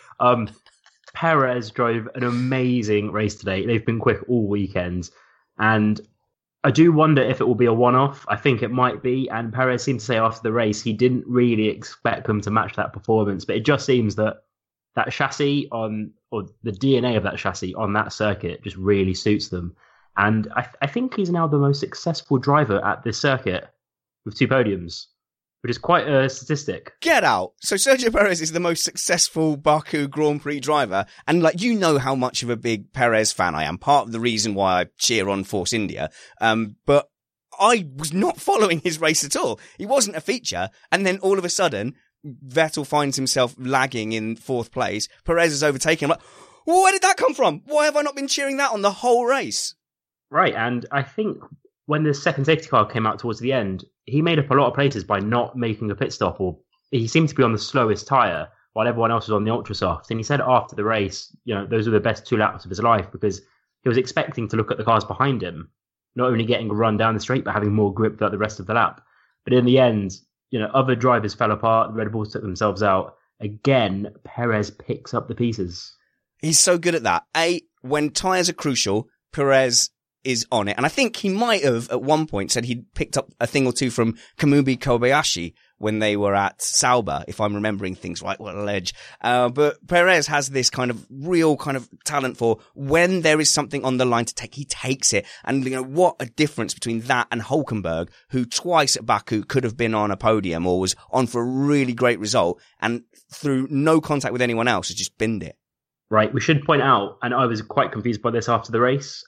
Perez drove an amazing race today. They've been quick all weekend. And I do wonder if it will be a one-off. I think it might be. And Perez seemed to say after the race he didn't really expect them to match that performance. But it just seems that chassis or the DNA of that chassis on that circuit just really suits them. And I think he's now the most successful driver at this circuit with 2 podiums, which is quite a statistic. Get out. So Sergio Perez is the most successful Baku Grand Prix driver. And how much of a big Perez fan I am. Part of the reason why I cheer on Force India. But I was not following his race at all. He wasn't a feature. And then all of a sudden, Vettel finds himself lagging in 4th place. Perez is overtaking him. Where did that come from? Why have I not been cheering that on the whole race? Right. And I think when the second safety car came out towards the end, he made up a lot of places by not making a pit stop, or he seemed to be on the slowest tyre while everyone else was on the ultra soft. And he said after the race, those were the best 2 laps of his life, because he was expecting to look at the cars behind him, not only getting a run down the straight, but having more grip throughout the rest of the lap. But in the end, other drivers fell apart. The Red Bulls took themselves out. Again, Perez picks up the pieces. He's so good at that. When tyres are crucial, Perez is on it. And I think he might have at one point said he'd picked up a thing or two from Kamui Kobayashi when they were at Sauber, if I'm remembering things right. What a ledge. But Perez has this kind of real kind of talent for when there is something on the line to take, he takes it. And what a difference between that and Hülkenberg, who twice at Baku could have been on a podium or was on for a really great result, and through no contact with anyone else has just binned it. Right. We should point out, and I was quite confused by this after the race,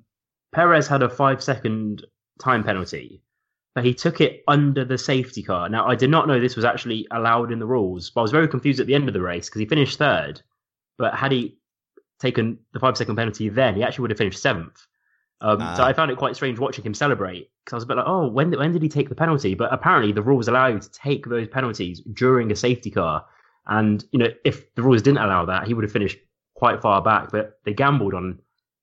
Perez had a 5-second time penalty, but he took it under the safety car. Now, I did not know this was actually allowed in the rules, but I was very confused at the end of the race because he finished 3rd. But had he taken the 5-second penalty then, he actually would have finished 7th. So I found it quite strange watching him celebrate, because I was a bit like, when did he take the penalty? But apparently the rules allow you to take those penalties during a safety car. And, if the rules didn't allow that, he would have finished quite far back. But they gambled on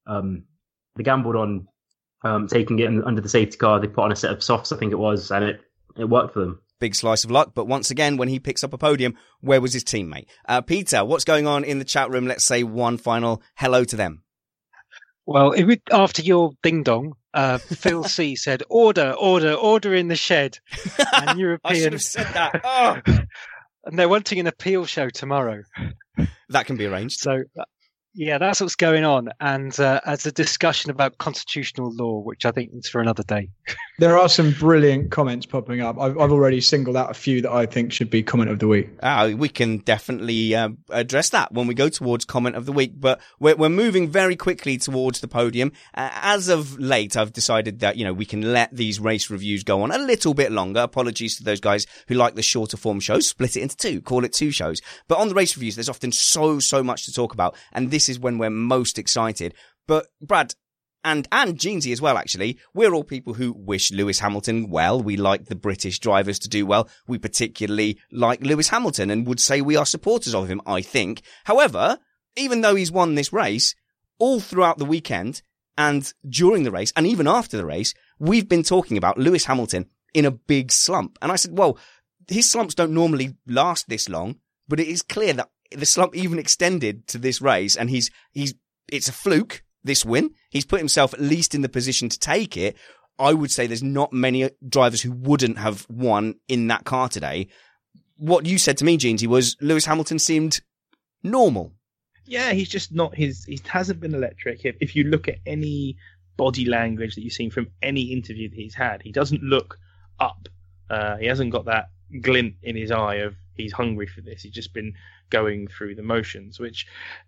taking it under the safety car. They put on a set of softs, I think it was, and it worked for them. Big slice of luck. But once again, when he picks up a podium, where was his teammate? Peter, what's going on in the chat room? Let's say one final hello to them. Well, after your ding dong, Phil C said, order in the shed. And European... I should have said that. Oh. And they're wanting an appeal show tomorrow. That can be arranged. So... yeah, that's what's going on. And as a discussion about constitutional law, which I think is for another day. There are some brilliant comments popping up. I've already singled out a few that I think should be comment of the week. We can definitely address that when we go towards comment of the week. But we're moving very quickly towards the podium. As of late, I've decided that, we can let these race reviews go on a little bit longer. Apologies to those guys who like the shorter form shows. Split it into 2. Call it 2 shows. But on the race reviews, there's often so much to talk about. And this is when we're most excited. But Brad and Jeansy as well, actually, we're all people who wish Lewis Hamilton well. We like the British drivers to do well. We particularly like Lewis Hamilton and would say we are supporters of him, I think. However, even though he's won this race, all throughout the weekend and during the race and even after the race, we've been talking about Lewis Hamilton in a big slump. And I said, well, his slumps don't normally last this long, but it is clear that the slump even extended to this race, and it's a fluke, this win. He's put himself at least in the position to take it. I would say there's not many drivers who wouldn't have won in that car today. What you said to me, Jeansy, was Lewis Hamilton seemed normal. Yeah, he's just not he hasn't been electric. If you look at any body language that you've seen from any interview that he's had, he doesn't look up. He hasn't got that glint in his eye of he's hungry for this. He's just been going through the motions, which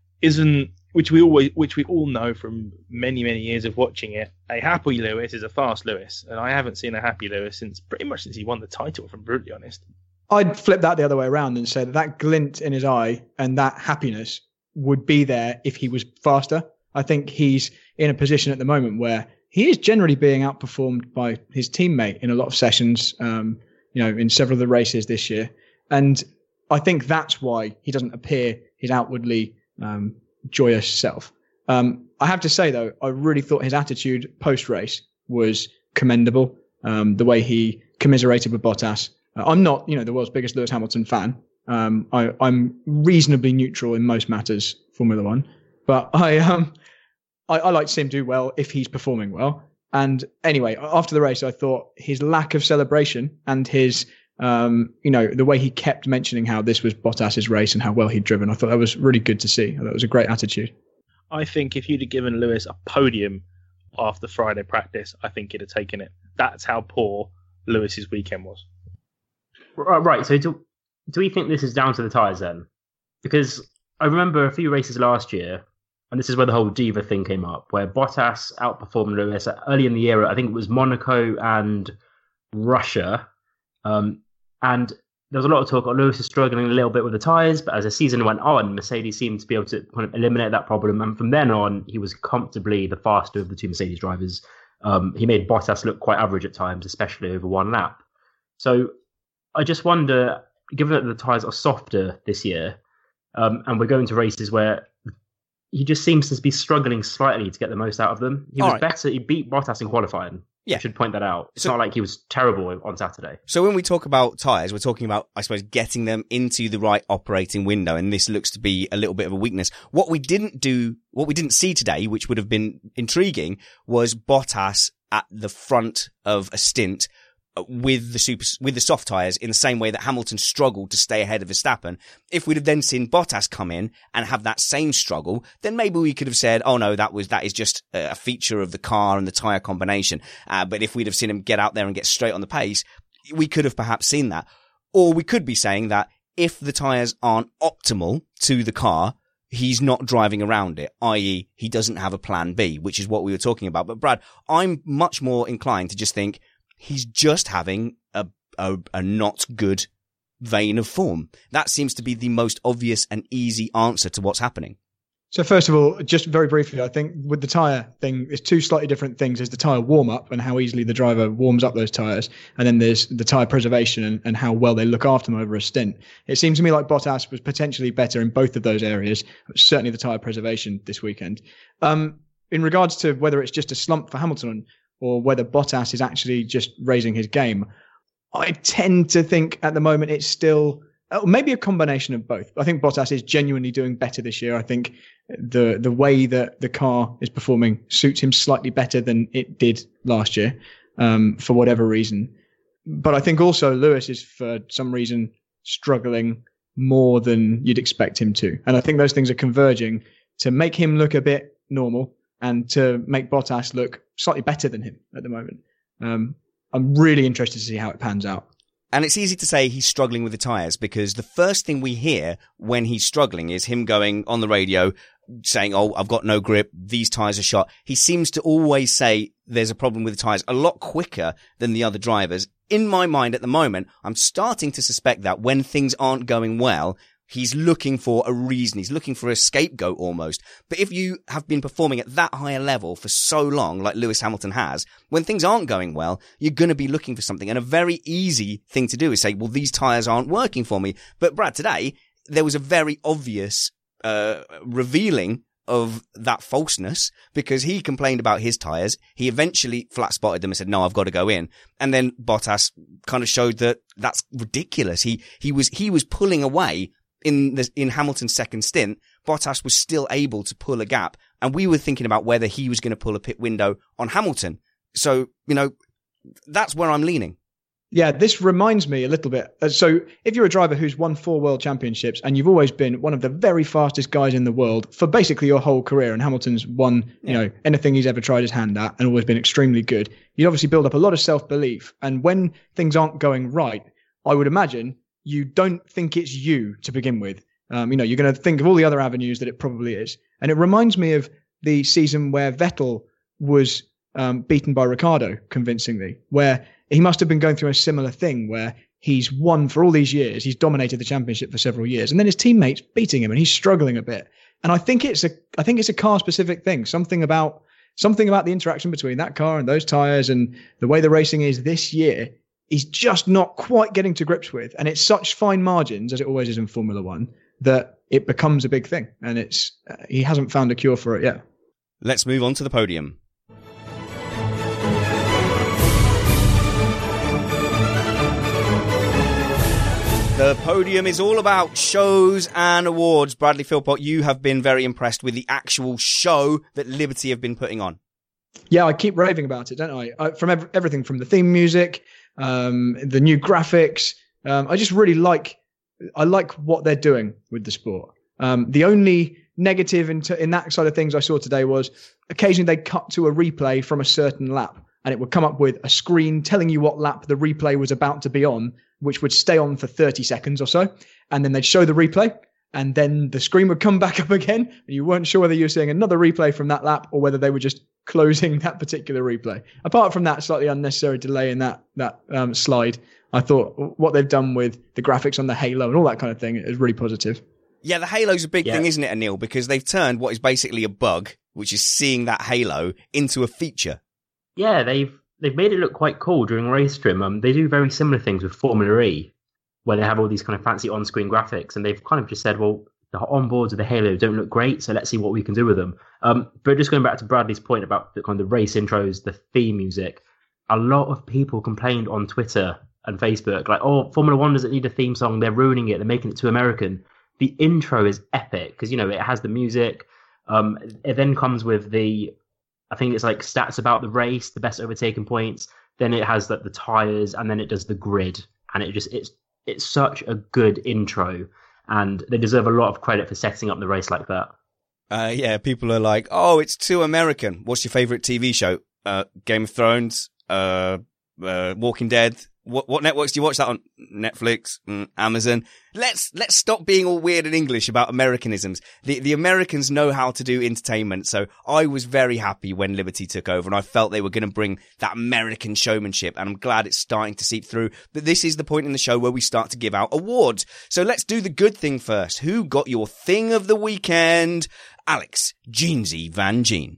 we all know from many years of watching it. A happy Lewis is a fast Lewis, and I haven't seen a happy Lewis pretty much since he won the title, if I'm brutally honest. I'd flip that the other way around and say that glint in his eye and that happiness would be there if he was faster. I think he's in a position at the moment where he is generally being outperformed by his teammate in a lot of sessions, in several of the races this year. And I think that's why he doesn't appear his outwardly joyous self. I have to say, though, I really thought his attitude post-race was commendable. The way he commiserated with Bottas. I'm not, the world's biggest Lewis Hamilton fan. I'm reasonably neutral in most matters, Formula One. But I like to see him do well if he's performing well. And anyway, after the race, I thought his lack of celebration and his, the way he kept mentioning how this was Bottas's race and how well he'd driven, I thought that was really good to see. That was a great attitude. I think if you'd have given Lewis a podium after Friday practice, I think he'd have taken it. That's how poor Lewis's weekend was. Right. So do we think this is down to the tyres then? Because I remember a few races last year, and this is where the whole diva thing came up, where Bottas outperformed Lewis early in the year. I think it was Monaco and Russia. And there was a lot of talk. Lewis is struggling a little bit with the tyres, but as the season went on, Mercedes seemed to be able to kind of eliminate that problem. And from then on, he was comfortably the faster of the two Mercedes drivers. He made Bottas look quite average at times, especially over one lap. So I just wonder, given that the tyres are softer this year, and we're going to races where he just seems to be struggling slightly to get the most out of them. He was better. He beat Bottas in qualifying. Yeah. I should point that out. It's not like he was terrible on Saturday. So when we talk about tyres, we're talking about, I suppose, getting them into the right operating window. And this looks to be a little bit of a weakness. What we didn't see today, which would have been intriguing, was Bottas at the front of a stint with the soft tyres in the same way that Hamilton struggled to stay ahead of Verstappen. If we'd have then seen Bottas come in and have that same struggle, then maybe we could have said, oh no, that is just a feature of the car and the tyre combination. But if we'd have seen him get out there and get straight on the pace, we could have perhaps seen that. Or we could be saying that if the tyres aren't optimal to the car, he's not driving around it, i.e. he doesn't have a plan B, which is what we were talking about. But Brad, I'm much more inclined to just think he's just having a not good vein of form. That seems to be the most obvious and easy answer to what's happening. So first of all, just very briefly, I think with the tyre thing, there's two slightly different things. There's the tyre warm-up and how easily the driver warms up those tyres. And then there's the tyre preservation and how well they look after them over a stint. It seems to me like Bottas was potentially better in both of those areas, certainly the tyre preservation this weekend. In regards to whether it's just a slump for Hamilton or whether Bottas is actually just raising his game, I tend to think at the moment it's still maybe a combination of both. I think Bottas is genuinely doing better this year. I think the way that the car is performing suits him slightly better than it did last year, for whatever reason. But I think also Lewis is for some reason struggling more than you'd expect him to. And I think those things are converging to make him look a bit normal and to make Bottas look slightly better than him at the moment. I'm really interested to see how it pans out. And it's easy to say he's struggling with the tyres because the first thing we hear when he's struggling is him going on the radio saying, oh, I've got no grip, these tyres are shot. He seems to always say there's a problem with the tyres a lot quicker than the other drivers. In my mind at the moment, I'm starting to suspect that when things aren't going well, he's looking for a reason. He's looking for a scapegoat almost. But if you have been performing at that higher level for so long, like Lewis Hamilton has, when things aren't going well, you're going to be looking for something. And a very easy thing to do is say, well, these tyres aren't working for me. But Brad, today, there was a very obvious revealing of that falseness because he complained about his tyres. He eventually flat spotted them and said, no, I've got to go in. And then Bottas kind of showed that that's ridiculous. He was pulling away in Hamilton's second stint. Bottas was still able to pull a gap, and we were thinking about whether he was going to pull a pit window on Hamilton. So, that's where I'm leaning. Yeah, this reminds me a little bit. So if you're a driver who's won 4 world championships and you've always been one of the very fastest guys in the world for basically your whole career, and Hamilton's won, anything he's ever tried his hand at and always been extremely good, you'd obviously build up a lot of self-belief. And when things aren't going right, I would imagine you don't think it's you to begin with. You're going to think of all the other avenues that it probably is. And it reminds me of the season where Vettel was beaten by Ricciardo convincingly, where he must have been going through a similar thing where he's won for all these years. He's dominated the championship for several years, and then his teammates beating him and he's struggling a bit. And I think it's a car specific thing, something about something about the interaction between that car and those tires and the way the racing is this year is just not quite getting to grips with. And it's such fine margins, as it always is in Formula One, that it becomes a big thing. And it's he hasn't found a cure for it yet. Let's move on to the podium. The podium is all about shows and awards. Bradley Philpott, you have been very impressed with the actual show that Liberty have been putting on. Yeah, I keep raving about it, don't I? From everything from the theme music, the new graphics. I just really like what they're doing with the sport. The only negative in that side of things I saw today was occasionally they cut to a replay from a certain lap, and it would come up with a screen telling you what lap the replay was about to be on, which would stay on for 30 seconds or so. And then they'd show the replay, and then the screen would come back up again, and you weren't sure whether you were seeing another replay from that lap or whether they were just closing that particular replay. Apart from that slightly unnecessary delay in that slide, I thought what they've done with the graphics on the halo and all that kind of thing is really positive. Yeah, the halo's a big thing, isn't it, Anil? Because they've turned what is basically a bug, which is seeing that halo, into a feature. Yeah, they've made it look quite cool during race trim. They do very similar things with Formula E, where they have all these kind of fancy on-screen graphics, and they've kind of just said, well, the onboards of the halo don't look great, so let's see what we can do with them. But just going back to Bradley's point about the kind of the race intros, the theme music, a lot of people complained on Twitter and Facebook, like, oh, Formula One doesn't need a theme song, they're ruining it, they're making it too American. The intro is epic, because, it has the music. It then comes with I think it's like stats about the race, the best overtaken points. Then it has the tires, and then it does the grid. And it's such a good intro, and they deserve a lot of credit for setting up the race like that. Yeah, people are like, oh, it's too American. What's your favorite TV show? Game of Thrones, Walking Dead. What networks do you watch that on? Netflix, Amazon. Let's stop being all weird and English about Americanisms. The Americans know how to do entertainment, so I was very happy when Liberty took over, and I felt they were going to bring that American showmanship, and I'm glad it's starting to seep through. But this is the point in the show where we start to give out awards. So let's do the good thing first. Who got your thing of the weekend? Alex Jeansy Van Gene.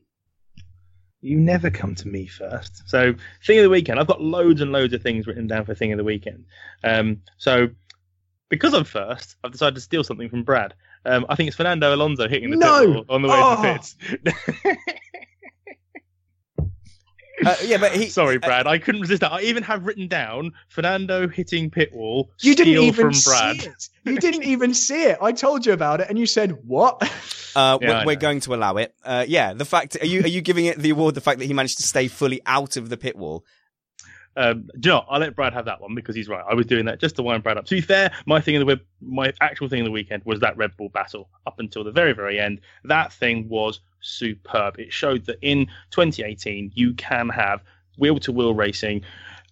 You never come to me first. So, thing of the weekend. I've got loads and loads of things written down for thing of the weekend. So, because I'm first, I've decided to steal something from Brad. I think it's Fernando Alonso hitting the pit on the way to the pits. Sorry, Brad. I couldn't resist that. I even have written down Fernando hitting pit wall. You didn't even from Brad. see it. You didn't even see it. I told you about it, and you said what? We're going to allow it. The fact are you giving it the award? The fact that he managed to stay fully out of the pit wall. Do you know, I'll let Brad have that one because he's right. I was doing that just to wind Brad up. To be fair, my actual thing of the weekend was that Red Bull battle up until the very, very end. That thing was superb. It showed that in 2018 you can have wheel-to-wheel racing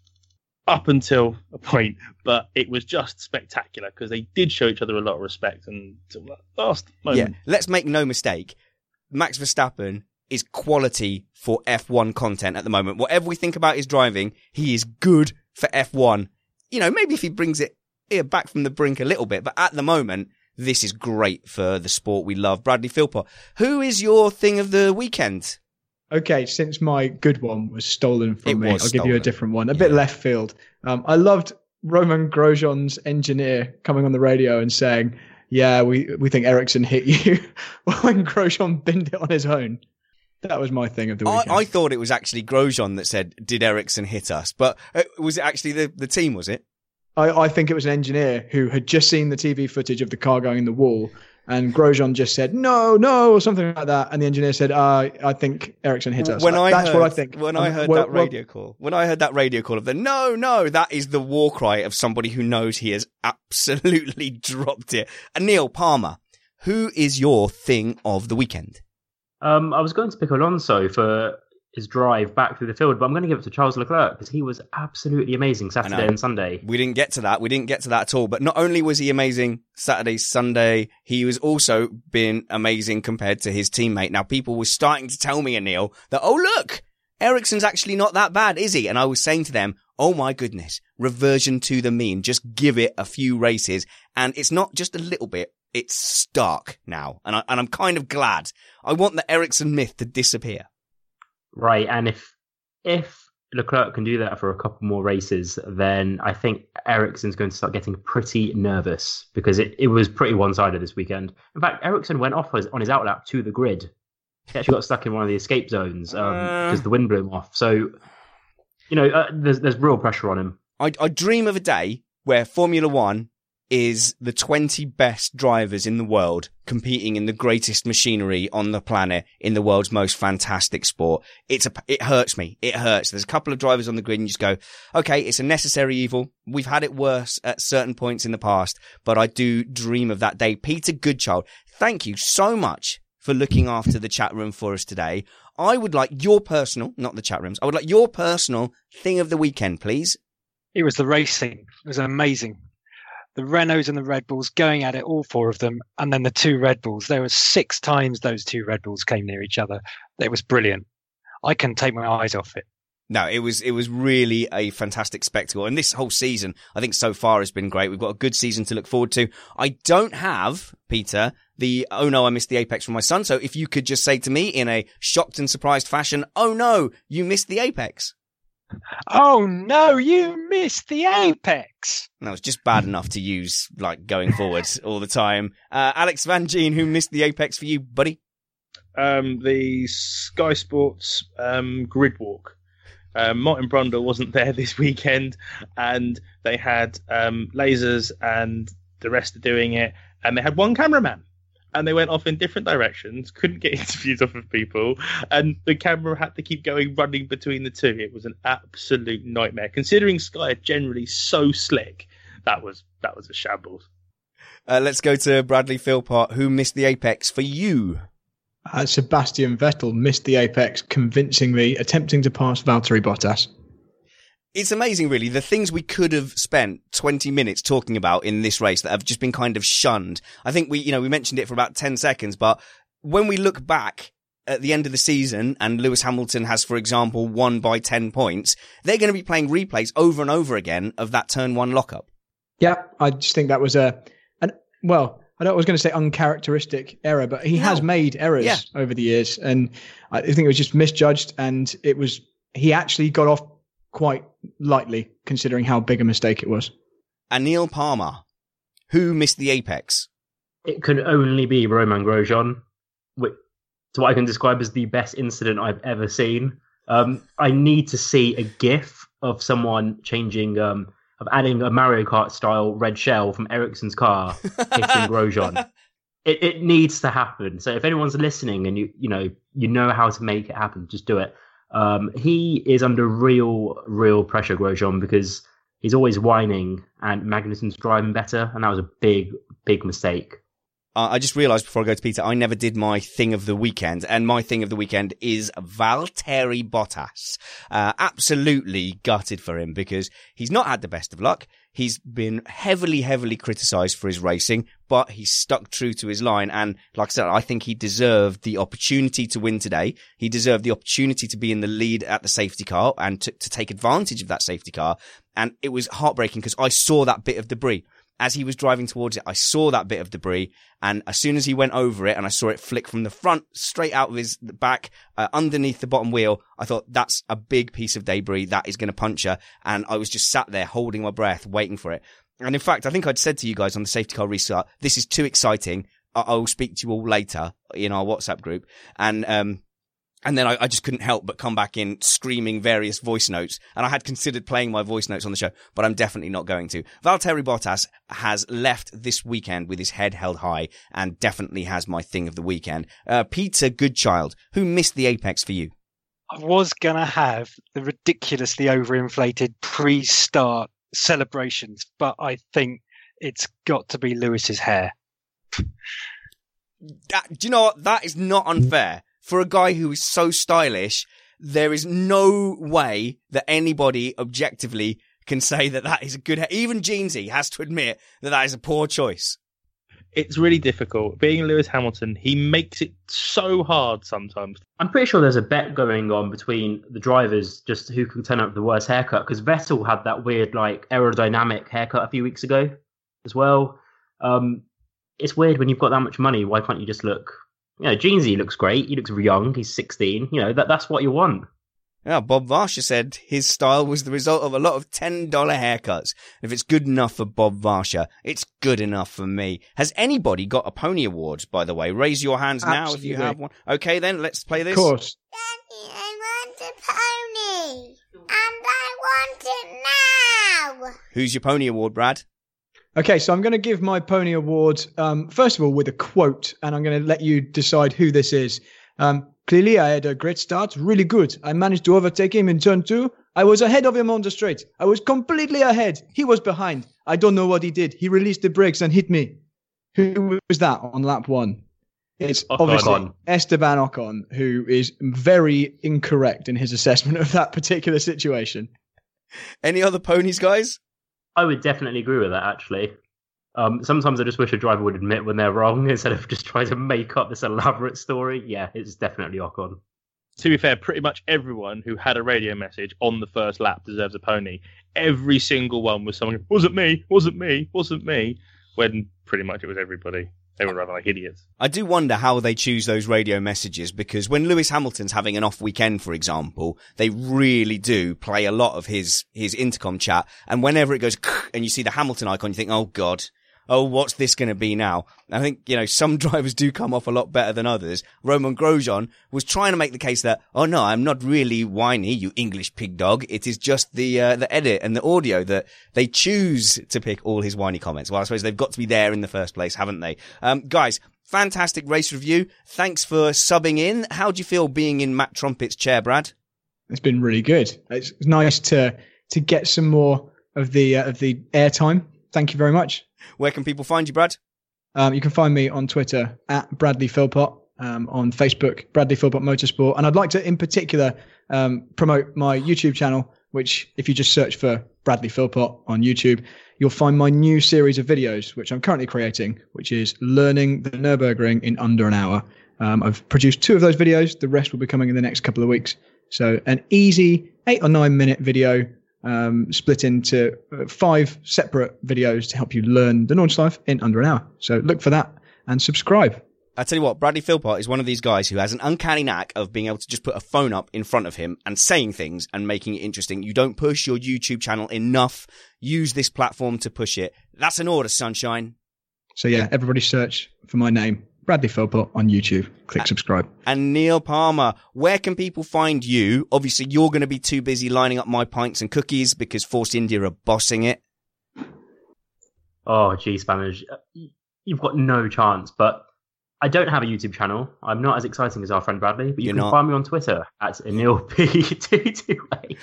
up until a point, but it was just spectacular because they did show each other a lot of respect until the last moment. Yeah, let's make no mistake. Max Verstappen is quality for F1 content at the moment. Whatever we think about his driving, he is good for F1. Maybe if he brings it back from the brink a little bit, but at the moment, this is great for the sport we love. Bradley Philpott, who is your thing of the weekend? Okay, since my good one was stolen from me, I'll give you a different one. A bit left field. I loved Roman Grosjean's engineer coming on the radio and saying, yeah, we think Ericsson hit you when Grosjean binned it on his own. That was my thing of the weekend. I thought it was actually Grosjean that said, did Ericsson hit us? But was it actually the team, was it? I think it was an engineer who had just seen the TV footage of the car going in the wall, and Grosjean just said, no, or something like that. And the engineer said, I think Ericsson hit us. That's what I think. When I heard that radio call of the no, that is the war cry of somebody who knows he has absolutely dropped it. And Neil Palmer, who is your thing of the weekend? I was going to pick Alonso for his drive back through the field, but I'm going to give it to Charles Leclerc because he was absolutely amazing Saturday and Sunday. We didn't get to that. At all. But not only was he amazing Saturday, Sunday, he was also been amazing compared to his teammate. Now, people were starting to tell me, Anil, that, oh, look, Ericsson's actually not that bad, is he? And I was saying to them, oh my goodness, reversion to the mean. Just give it a few races. And it's not just a little bit. It's stark now. And I'm kind of glad. I want the Ericsson myth to disappear. Right, and if Leclerc can do that for a couple more races, then I think Ericsson's going to start getting pretty nervous because it was pretty one-sided this weekend. In fact, Ericsson went off on his outlap to the grid. He actually got stuck in one of the escape zones because the wind blew him off. So, there's real pressure on him. I dream of a day where Formula One is the 20 best drivers in the world competing in the greatest machinery on the planet in the world's most fantastic sport. It hurts me. It hurts. There's a couple of drivers on the grid and you just go, okay, it's a necessary evil. We've had it worse at certain points in the past, but I do dream of that day. Peter Goodchild, thank you so much for looking after the chat room for us today. I would like your personal, not the chat rooms, I would like your personal thing of the weekend, please. It was the racing. It was amazing. The Renaults and the Red Bulls going at it, all four of them, and then the two Red Bulls. There were 6 times those two Red Bulls came near each other. It was brilliant. I couldn't take my eyes off it. No, it was really a fantastic spectacle. And this whole season, I think so far has been great. We've got a good season to look forward to. I don't have, Peter, oh no, I missed the apex from my son. So if you could just say to me in a shocked and surprised fashion, oh no, you missed the apex. Oh no, you missed the apex. No, it's just bad enough to use going forward all the time. Alex Van Gien, who missed the apex for you, buddy? The Sky Sports grid walk. Martin Brundle wasn't there this weekend, and they had lasers and the rest are doing it, and they had one cameraman. And they went off in different directions, couldn't get interviews off of people, and the camera had to keep running between the two. It was an absolute nightmare. Considering Sky are generally so slick, that was a shambles. Let's go to Bradley Philpott, who missed the apex for you. Sebastian Vettel missed the apex convincingly, attempting to pass Valtteri Bottas. It's amazing, really, the things we could have spent 20 minutes talking about in this race that have just been kind of shunned. I think we mentioned it for about 10 seconds, but when we look back at the end of the season and Lewis Hamilton has, for example, won by 10 points, they're going to be playing replays over and over again of that turn 1 lockup. Yeah, I just think that was I was going to say uncharacteristic error, but he has made errors over the years, and I think it was just misjudged, and he actually got off quite lightly, considering how big a mistake it was. Anil Palmer, who missed the apex? It could only be Romain Grosjean, to what I can describe as the best incident I've ever seen. I need to see a GIF of someone of adding a Mario Kart style red shell from Ericsson's car hitting Grosjean. It needs to happen. So if anyone's listening and you know how to make it happen, just do it. He is under real pressure, Grosjean, because he's always whining and Magnussen's driving better, and that was a big mistake. I just realised before I go to Peter, I never did my thing of the weekend, and my thing of the weekend is Valtteri Bottas. Absolutely gutted for him because he's not had the best of luck. He's been heavily criticised for his racing, but he's stuck true to his line. And like I said, I think he deserved the opportunity to win today. He deserved the opportunity to be in the lead at the safety car and to take advantage of that safety car. And it was heartbreaking because I saw that bit of debris. As he was driving towards it, I saw that bit of debris, and as soon as he went over it and I saw it flick from the front straight out of his back underneath the bottom wheel, I thought that's a big piece of debris that is going to puncture, and I was just sat there holding my breath waiting for it. And in fact, I think I'd said to you guys on the safety car restart, this is too exciting. I'll speak to you all later in our WhatsApp group. And then I just couldn't help but come back in screaming various voice notes. And I had considered playing my voice notes on the show, but I'm definitely not going to. Valtteri Bottas has left this weekend with his head held high and definitely has my thing of the weekend. Peter Goodchild, who missed the apex for you? I was going to have the ridiculously overinflated pre-start celebrations, but I think it's got to be Lewis's hair. Do you know what? That is not unfair. For a guy who is so stylish, there is no way that anybody objectively can say that is a good hair. Even Jeansy has to admit that is a poor choice. It's really difficult. Being Lewis Hamilton, he makes it so hard sometimes. I'm pretty sure there's a bet going on between the drivers just who can turn up with the worst haircut, because Vettel had that weird aerodynamic haircut a few weeks ago as well. It's weird when you've got that much money. Why can't you just look Jeansy looks great. He looks young. He's 16. That's what you want. Yeah, Bob Varsha said his style was the result of a lot of $10 haircuts. If it's good enough for Bob Varsha, it's good enough for me. Has anybody got a pony award, by the way? Raise your hands now if you have one. Okay, then, let's play this. Of course. Daddy, I want a pony. And I want it now. Who's your pony award, Brad? Okay, so I'm going to give my pony award, first of all, with a quote, and I'm going to let you decide who this is. Clearly, I had a great start, really good. I managed to overtake him in turn 2. I was ahead of him on the straight. I was completely ahead. He was behind. I don't know what he did. He released the brakes and hit me. Who was that on lap 1? It's obviously Esteban Ocon, who is very incorrect in his assessment of that particular situation. Any other ponies, guys? I would definitely agree with that, actually. Sometimes I just wish a driver would admit when they're wrong instead of just trying to make up this elaborate story. Yeah, it's definitely Ocon. To be fair, pretty much everyone who had a radio message on the first lap deserves a pony. Every single one was someone, wasn't me, when pretty much it was everybody. They were rather like idiots. I do wonder how they choose those radio messages, because when Lewis Hamilton's having an off weekend, for example, they really do play a lot of his intercom chat. And whenever it goes and you see the Hamilton icon, you think, oh God, what's this going to be now? I think, some drivers do come off a lot better than others. Romain Grosjean was trying to make the case that, oh no, I'm not really whiny, you English pig dog. It is just the edit and the audio that they choose to pick all his whiny comments. Well, I suppose they've got to be there in the first place, haven't they? Guys, fantastic race review. Thanks for subbing in. How do you feel being in Matt Trumpet's chair, Brad? It's been really good. It's nice to get some more of the airtime. Thank you very much. Where can people find you, Brad? You can find me on Twitter at Bradley Philpott, on Facebook, Bradley Philpott Motorsport. And I'd like to, in particular, promote my YouTube channel, which if you just search for Bradley Philpott on YouTube, you'll find my new series of videos, which I'm currently creating, which is learning the Nürburgring in under an hour. I've produced 2 of those videos. The rest will be coming in the next couple of weeks. So an easy 8 or 9 minute video split into 5 separate videos to help you learn the Nordschleife in under an hour. So look for that and subscribe. I tell you what, Bradley Philpott is one of these guys who has an uncanny knack of being able to just put a phone up in front of him and saying things and making it interesting. You don't push your YouTube channel enough. Use this platform to push it. That's an order, sunshine. So yeah, everybody search for my name, Bradley Philpott, on YouTube. Click subscribe. And Neil Palmer, where can people find you? Obviously, you're going to be too busy lining up my pints and cookies because Force India are bossing it. Oh, gee, Spanish. You've got no chance, but I don't have a YouTube channel. I'm not as exciting as our friend Bradley, but you can find me on Twitter at AnilP228.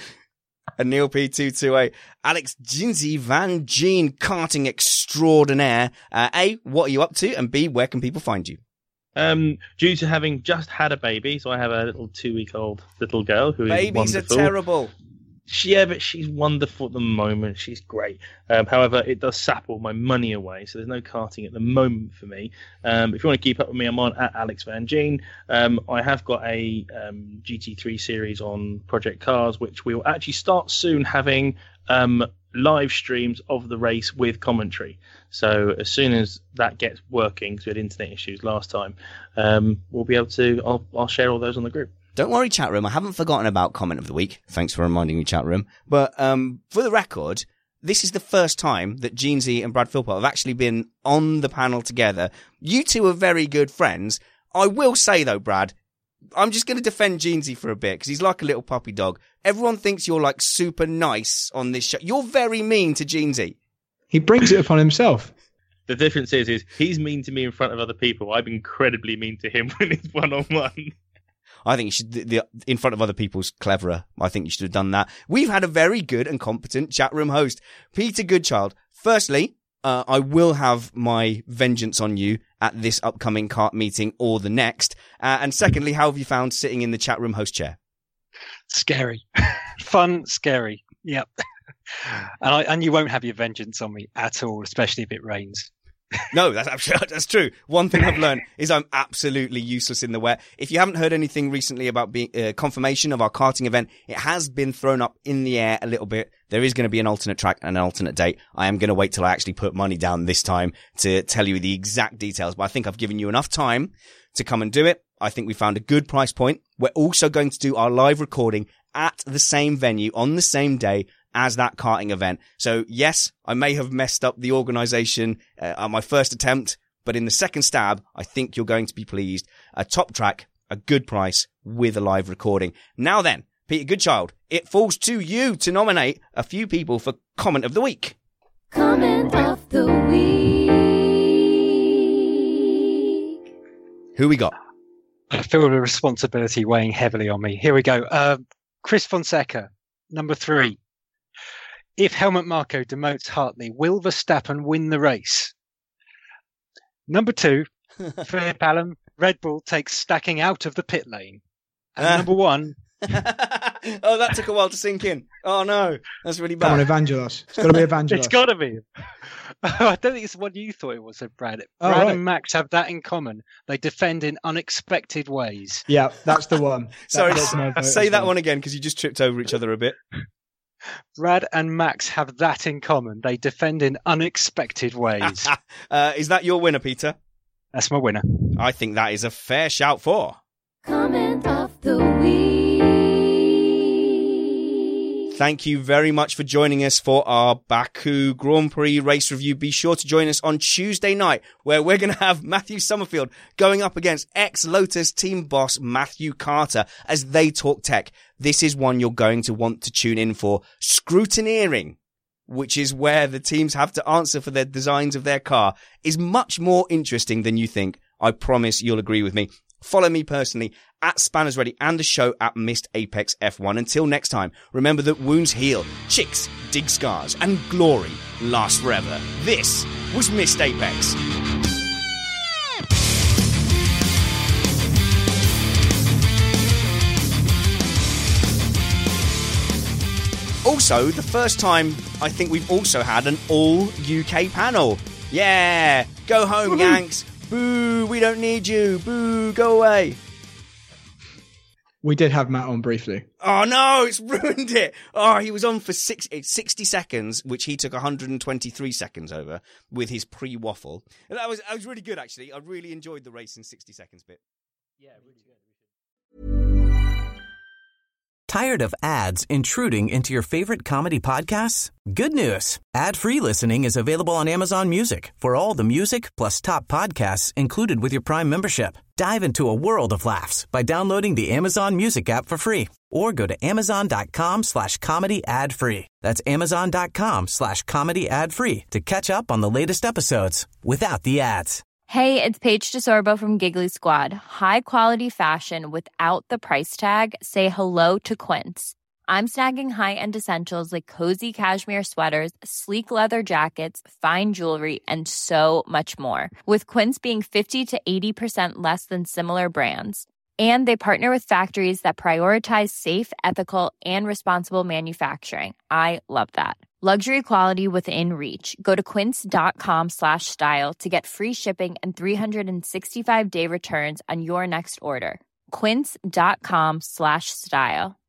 AnilP228. Alex Jinsey Van Gene, karting extraordinaire. A, what are you up to? And B, where can people find you? Due to having just had a baby, so I have a little 2-week-old little girl who is Babies wonderful. Are terrible. Yeah, but she's wonderful at the moment. She's great. However, it does sap all my money away, so there's no karting at the moment for me. If you want to keep up with me, I'm on at Alex Van Gene. I have got a GT3 series on Project Cars, which we will actually start soon having live streams of the race with commentary. So as soon as that gets working, because we had internet issues last time, we'll be able to. I'll share all those on the group. Don't worry, chat room. I haven't forgotten about comment of the week. Thanks for reminding me, chat room. But for the record, this is the first time that Jeansy and Brad Philpott have actually been on the panel together. You two are very good friends. I will say, though, Brad, I'm just going to defend Jeansy for a bit because he's like a little puppy dog. Everyone thinks you're like super nice on this show. You're very mean to Jeansy. He brings it upon himself. The difference is he's mean to me in front of other people. I'm incredibly mean to him when it's one-on-one. I think you should, in front of other people's cleverer. I think you should have done that. We've had a very good and competent chat room host, Peter Goodchild. Firstly, I will have my vengeance on you at this upcoming kart meeting or the next. And secondly, how have you found sitting in the chat room host chair? Scary. Fun, scary. Yep. And you won't have your vengeance on me at all, especially if it rains. No, that's true. One thing I've learned is I'm absolutely useless in the wet. If you haven't heard anything recently about being confirmation of our karting event, it has been thrown up in the air a little bit. There is going to be an alternate track and an alternate date. I am going to wait till I actually put money down this time to tell you the exact details, but I think I've given you enough time to come and do it. I think we found a good price point. We're also going to do our live recording at the same venue on the same day as that karting event. So yes, I may have messed up the organization on my first attempt, but in the second stab, I think you're going to be pleased. A top track, a good price with a live recording. Now then, Peter Goodchild, it falls to you to nominate a few people for Comment of the Week. Comment of the Week. Who we got? I feel the responsibility weighing heavily on me. Here we go. Chris Fonseca, number 3. If Helmut Marko demotes Hartley, will Verstappen win the race? Number 2, Philip Allen, Red Bull takes stacking out of the pit lane. And number 1. Oh, that took a while to sink in. Oh no, that's really bad. Come on, Evangelos. It's got to be Evangelos. It's got to be. I don't think it's what you thought it was, Brad. Oh, Brad right. and Max have that in common. They defend in unexpected ways. Yeah, that's the one. Sorry, say that one again because you just tripped over each other a bit. Brad and Max have that in common. They defend in unexpected ways. Is that your winner, Peter? That's my winner. I think that is a fair shout for Comment of the Week. Thank you very much for joining us for our Baku Grand Prix race review. Be sure to join us on Tuesday night, where we're going to have Matthew Summerfield going up against ex-Lotus team boss Matthew Carter as they talk tech. This is one you're going to want to tune in for. Scrutineering, which is where the teams have to answer for their designs of their car, is much more interesting than you think. I promise you'll agree with me. Follow me personally at Spanners Ready and the show at Missed Apex F1. Until next time, remember that wounds heal, chicks dig scars, and glory lasts forever. This was Missed Apex. Also, the first time I think we've also had an all-UK panel. Yeah, go home, Woohoo. Yanks. Boo, we don't need you. Boo, go away. We did have Matt on briefly. Oh no, it's ruined it. Oh, he was on for 60 seconds, which he took 123 seconds over with his pre-waffle. And that was really good, actually. I really enjoyed the race in 60 seconds bit. Yeah, really good. Tired of ads intruding into your favorite comedy podcasts? Good news. Ad-free listening is available on Amazon Music for all the music plus top podcasts included with your Prime membership. Dive into a world of laughs by downloading the Amazon Music app for free or go to amazon.com/comedy ad-free. That's amazon.com/comedy ad-free to catch up on the latest episodes without the ads. Hey, it's Paige DeSorbo from Giggly Squad. High quality fashion without the price tag. Say hello to Quince. I'm snagging high-end essentials like cozy cashmere sweaters, sleek leather jackets, fine jewelry, and so much more. With Quince being 50 to 80% less than similar brands. And they partner with factories that prioritize safe, ethical, and responsible manufacturing. I love that. Luxury quality within reach. Go to quince.com/style to get free shipping and 365-day returns on your next order. Quince.com/style.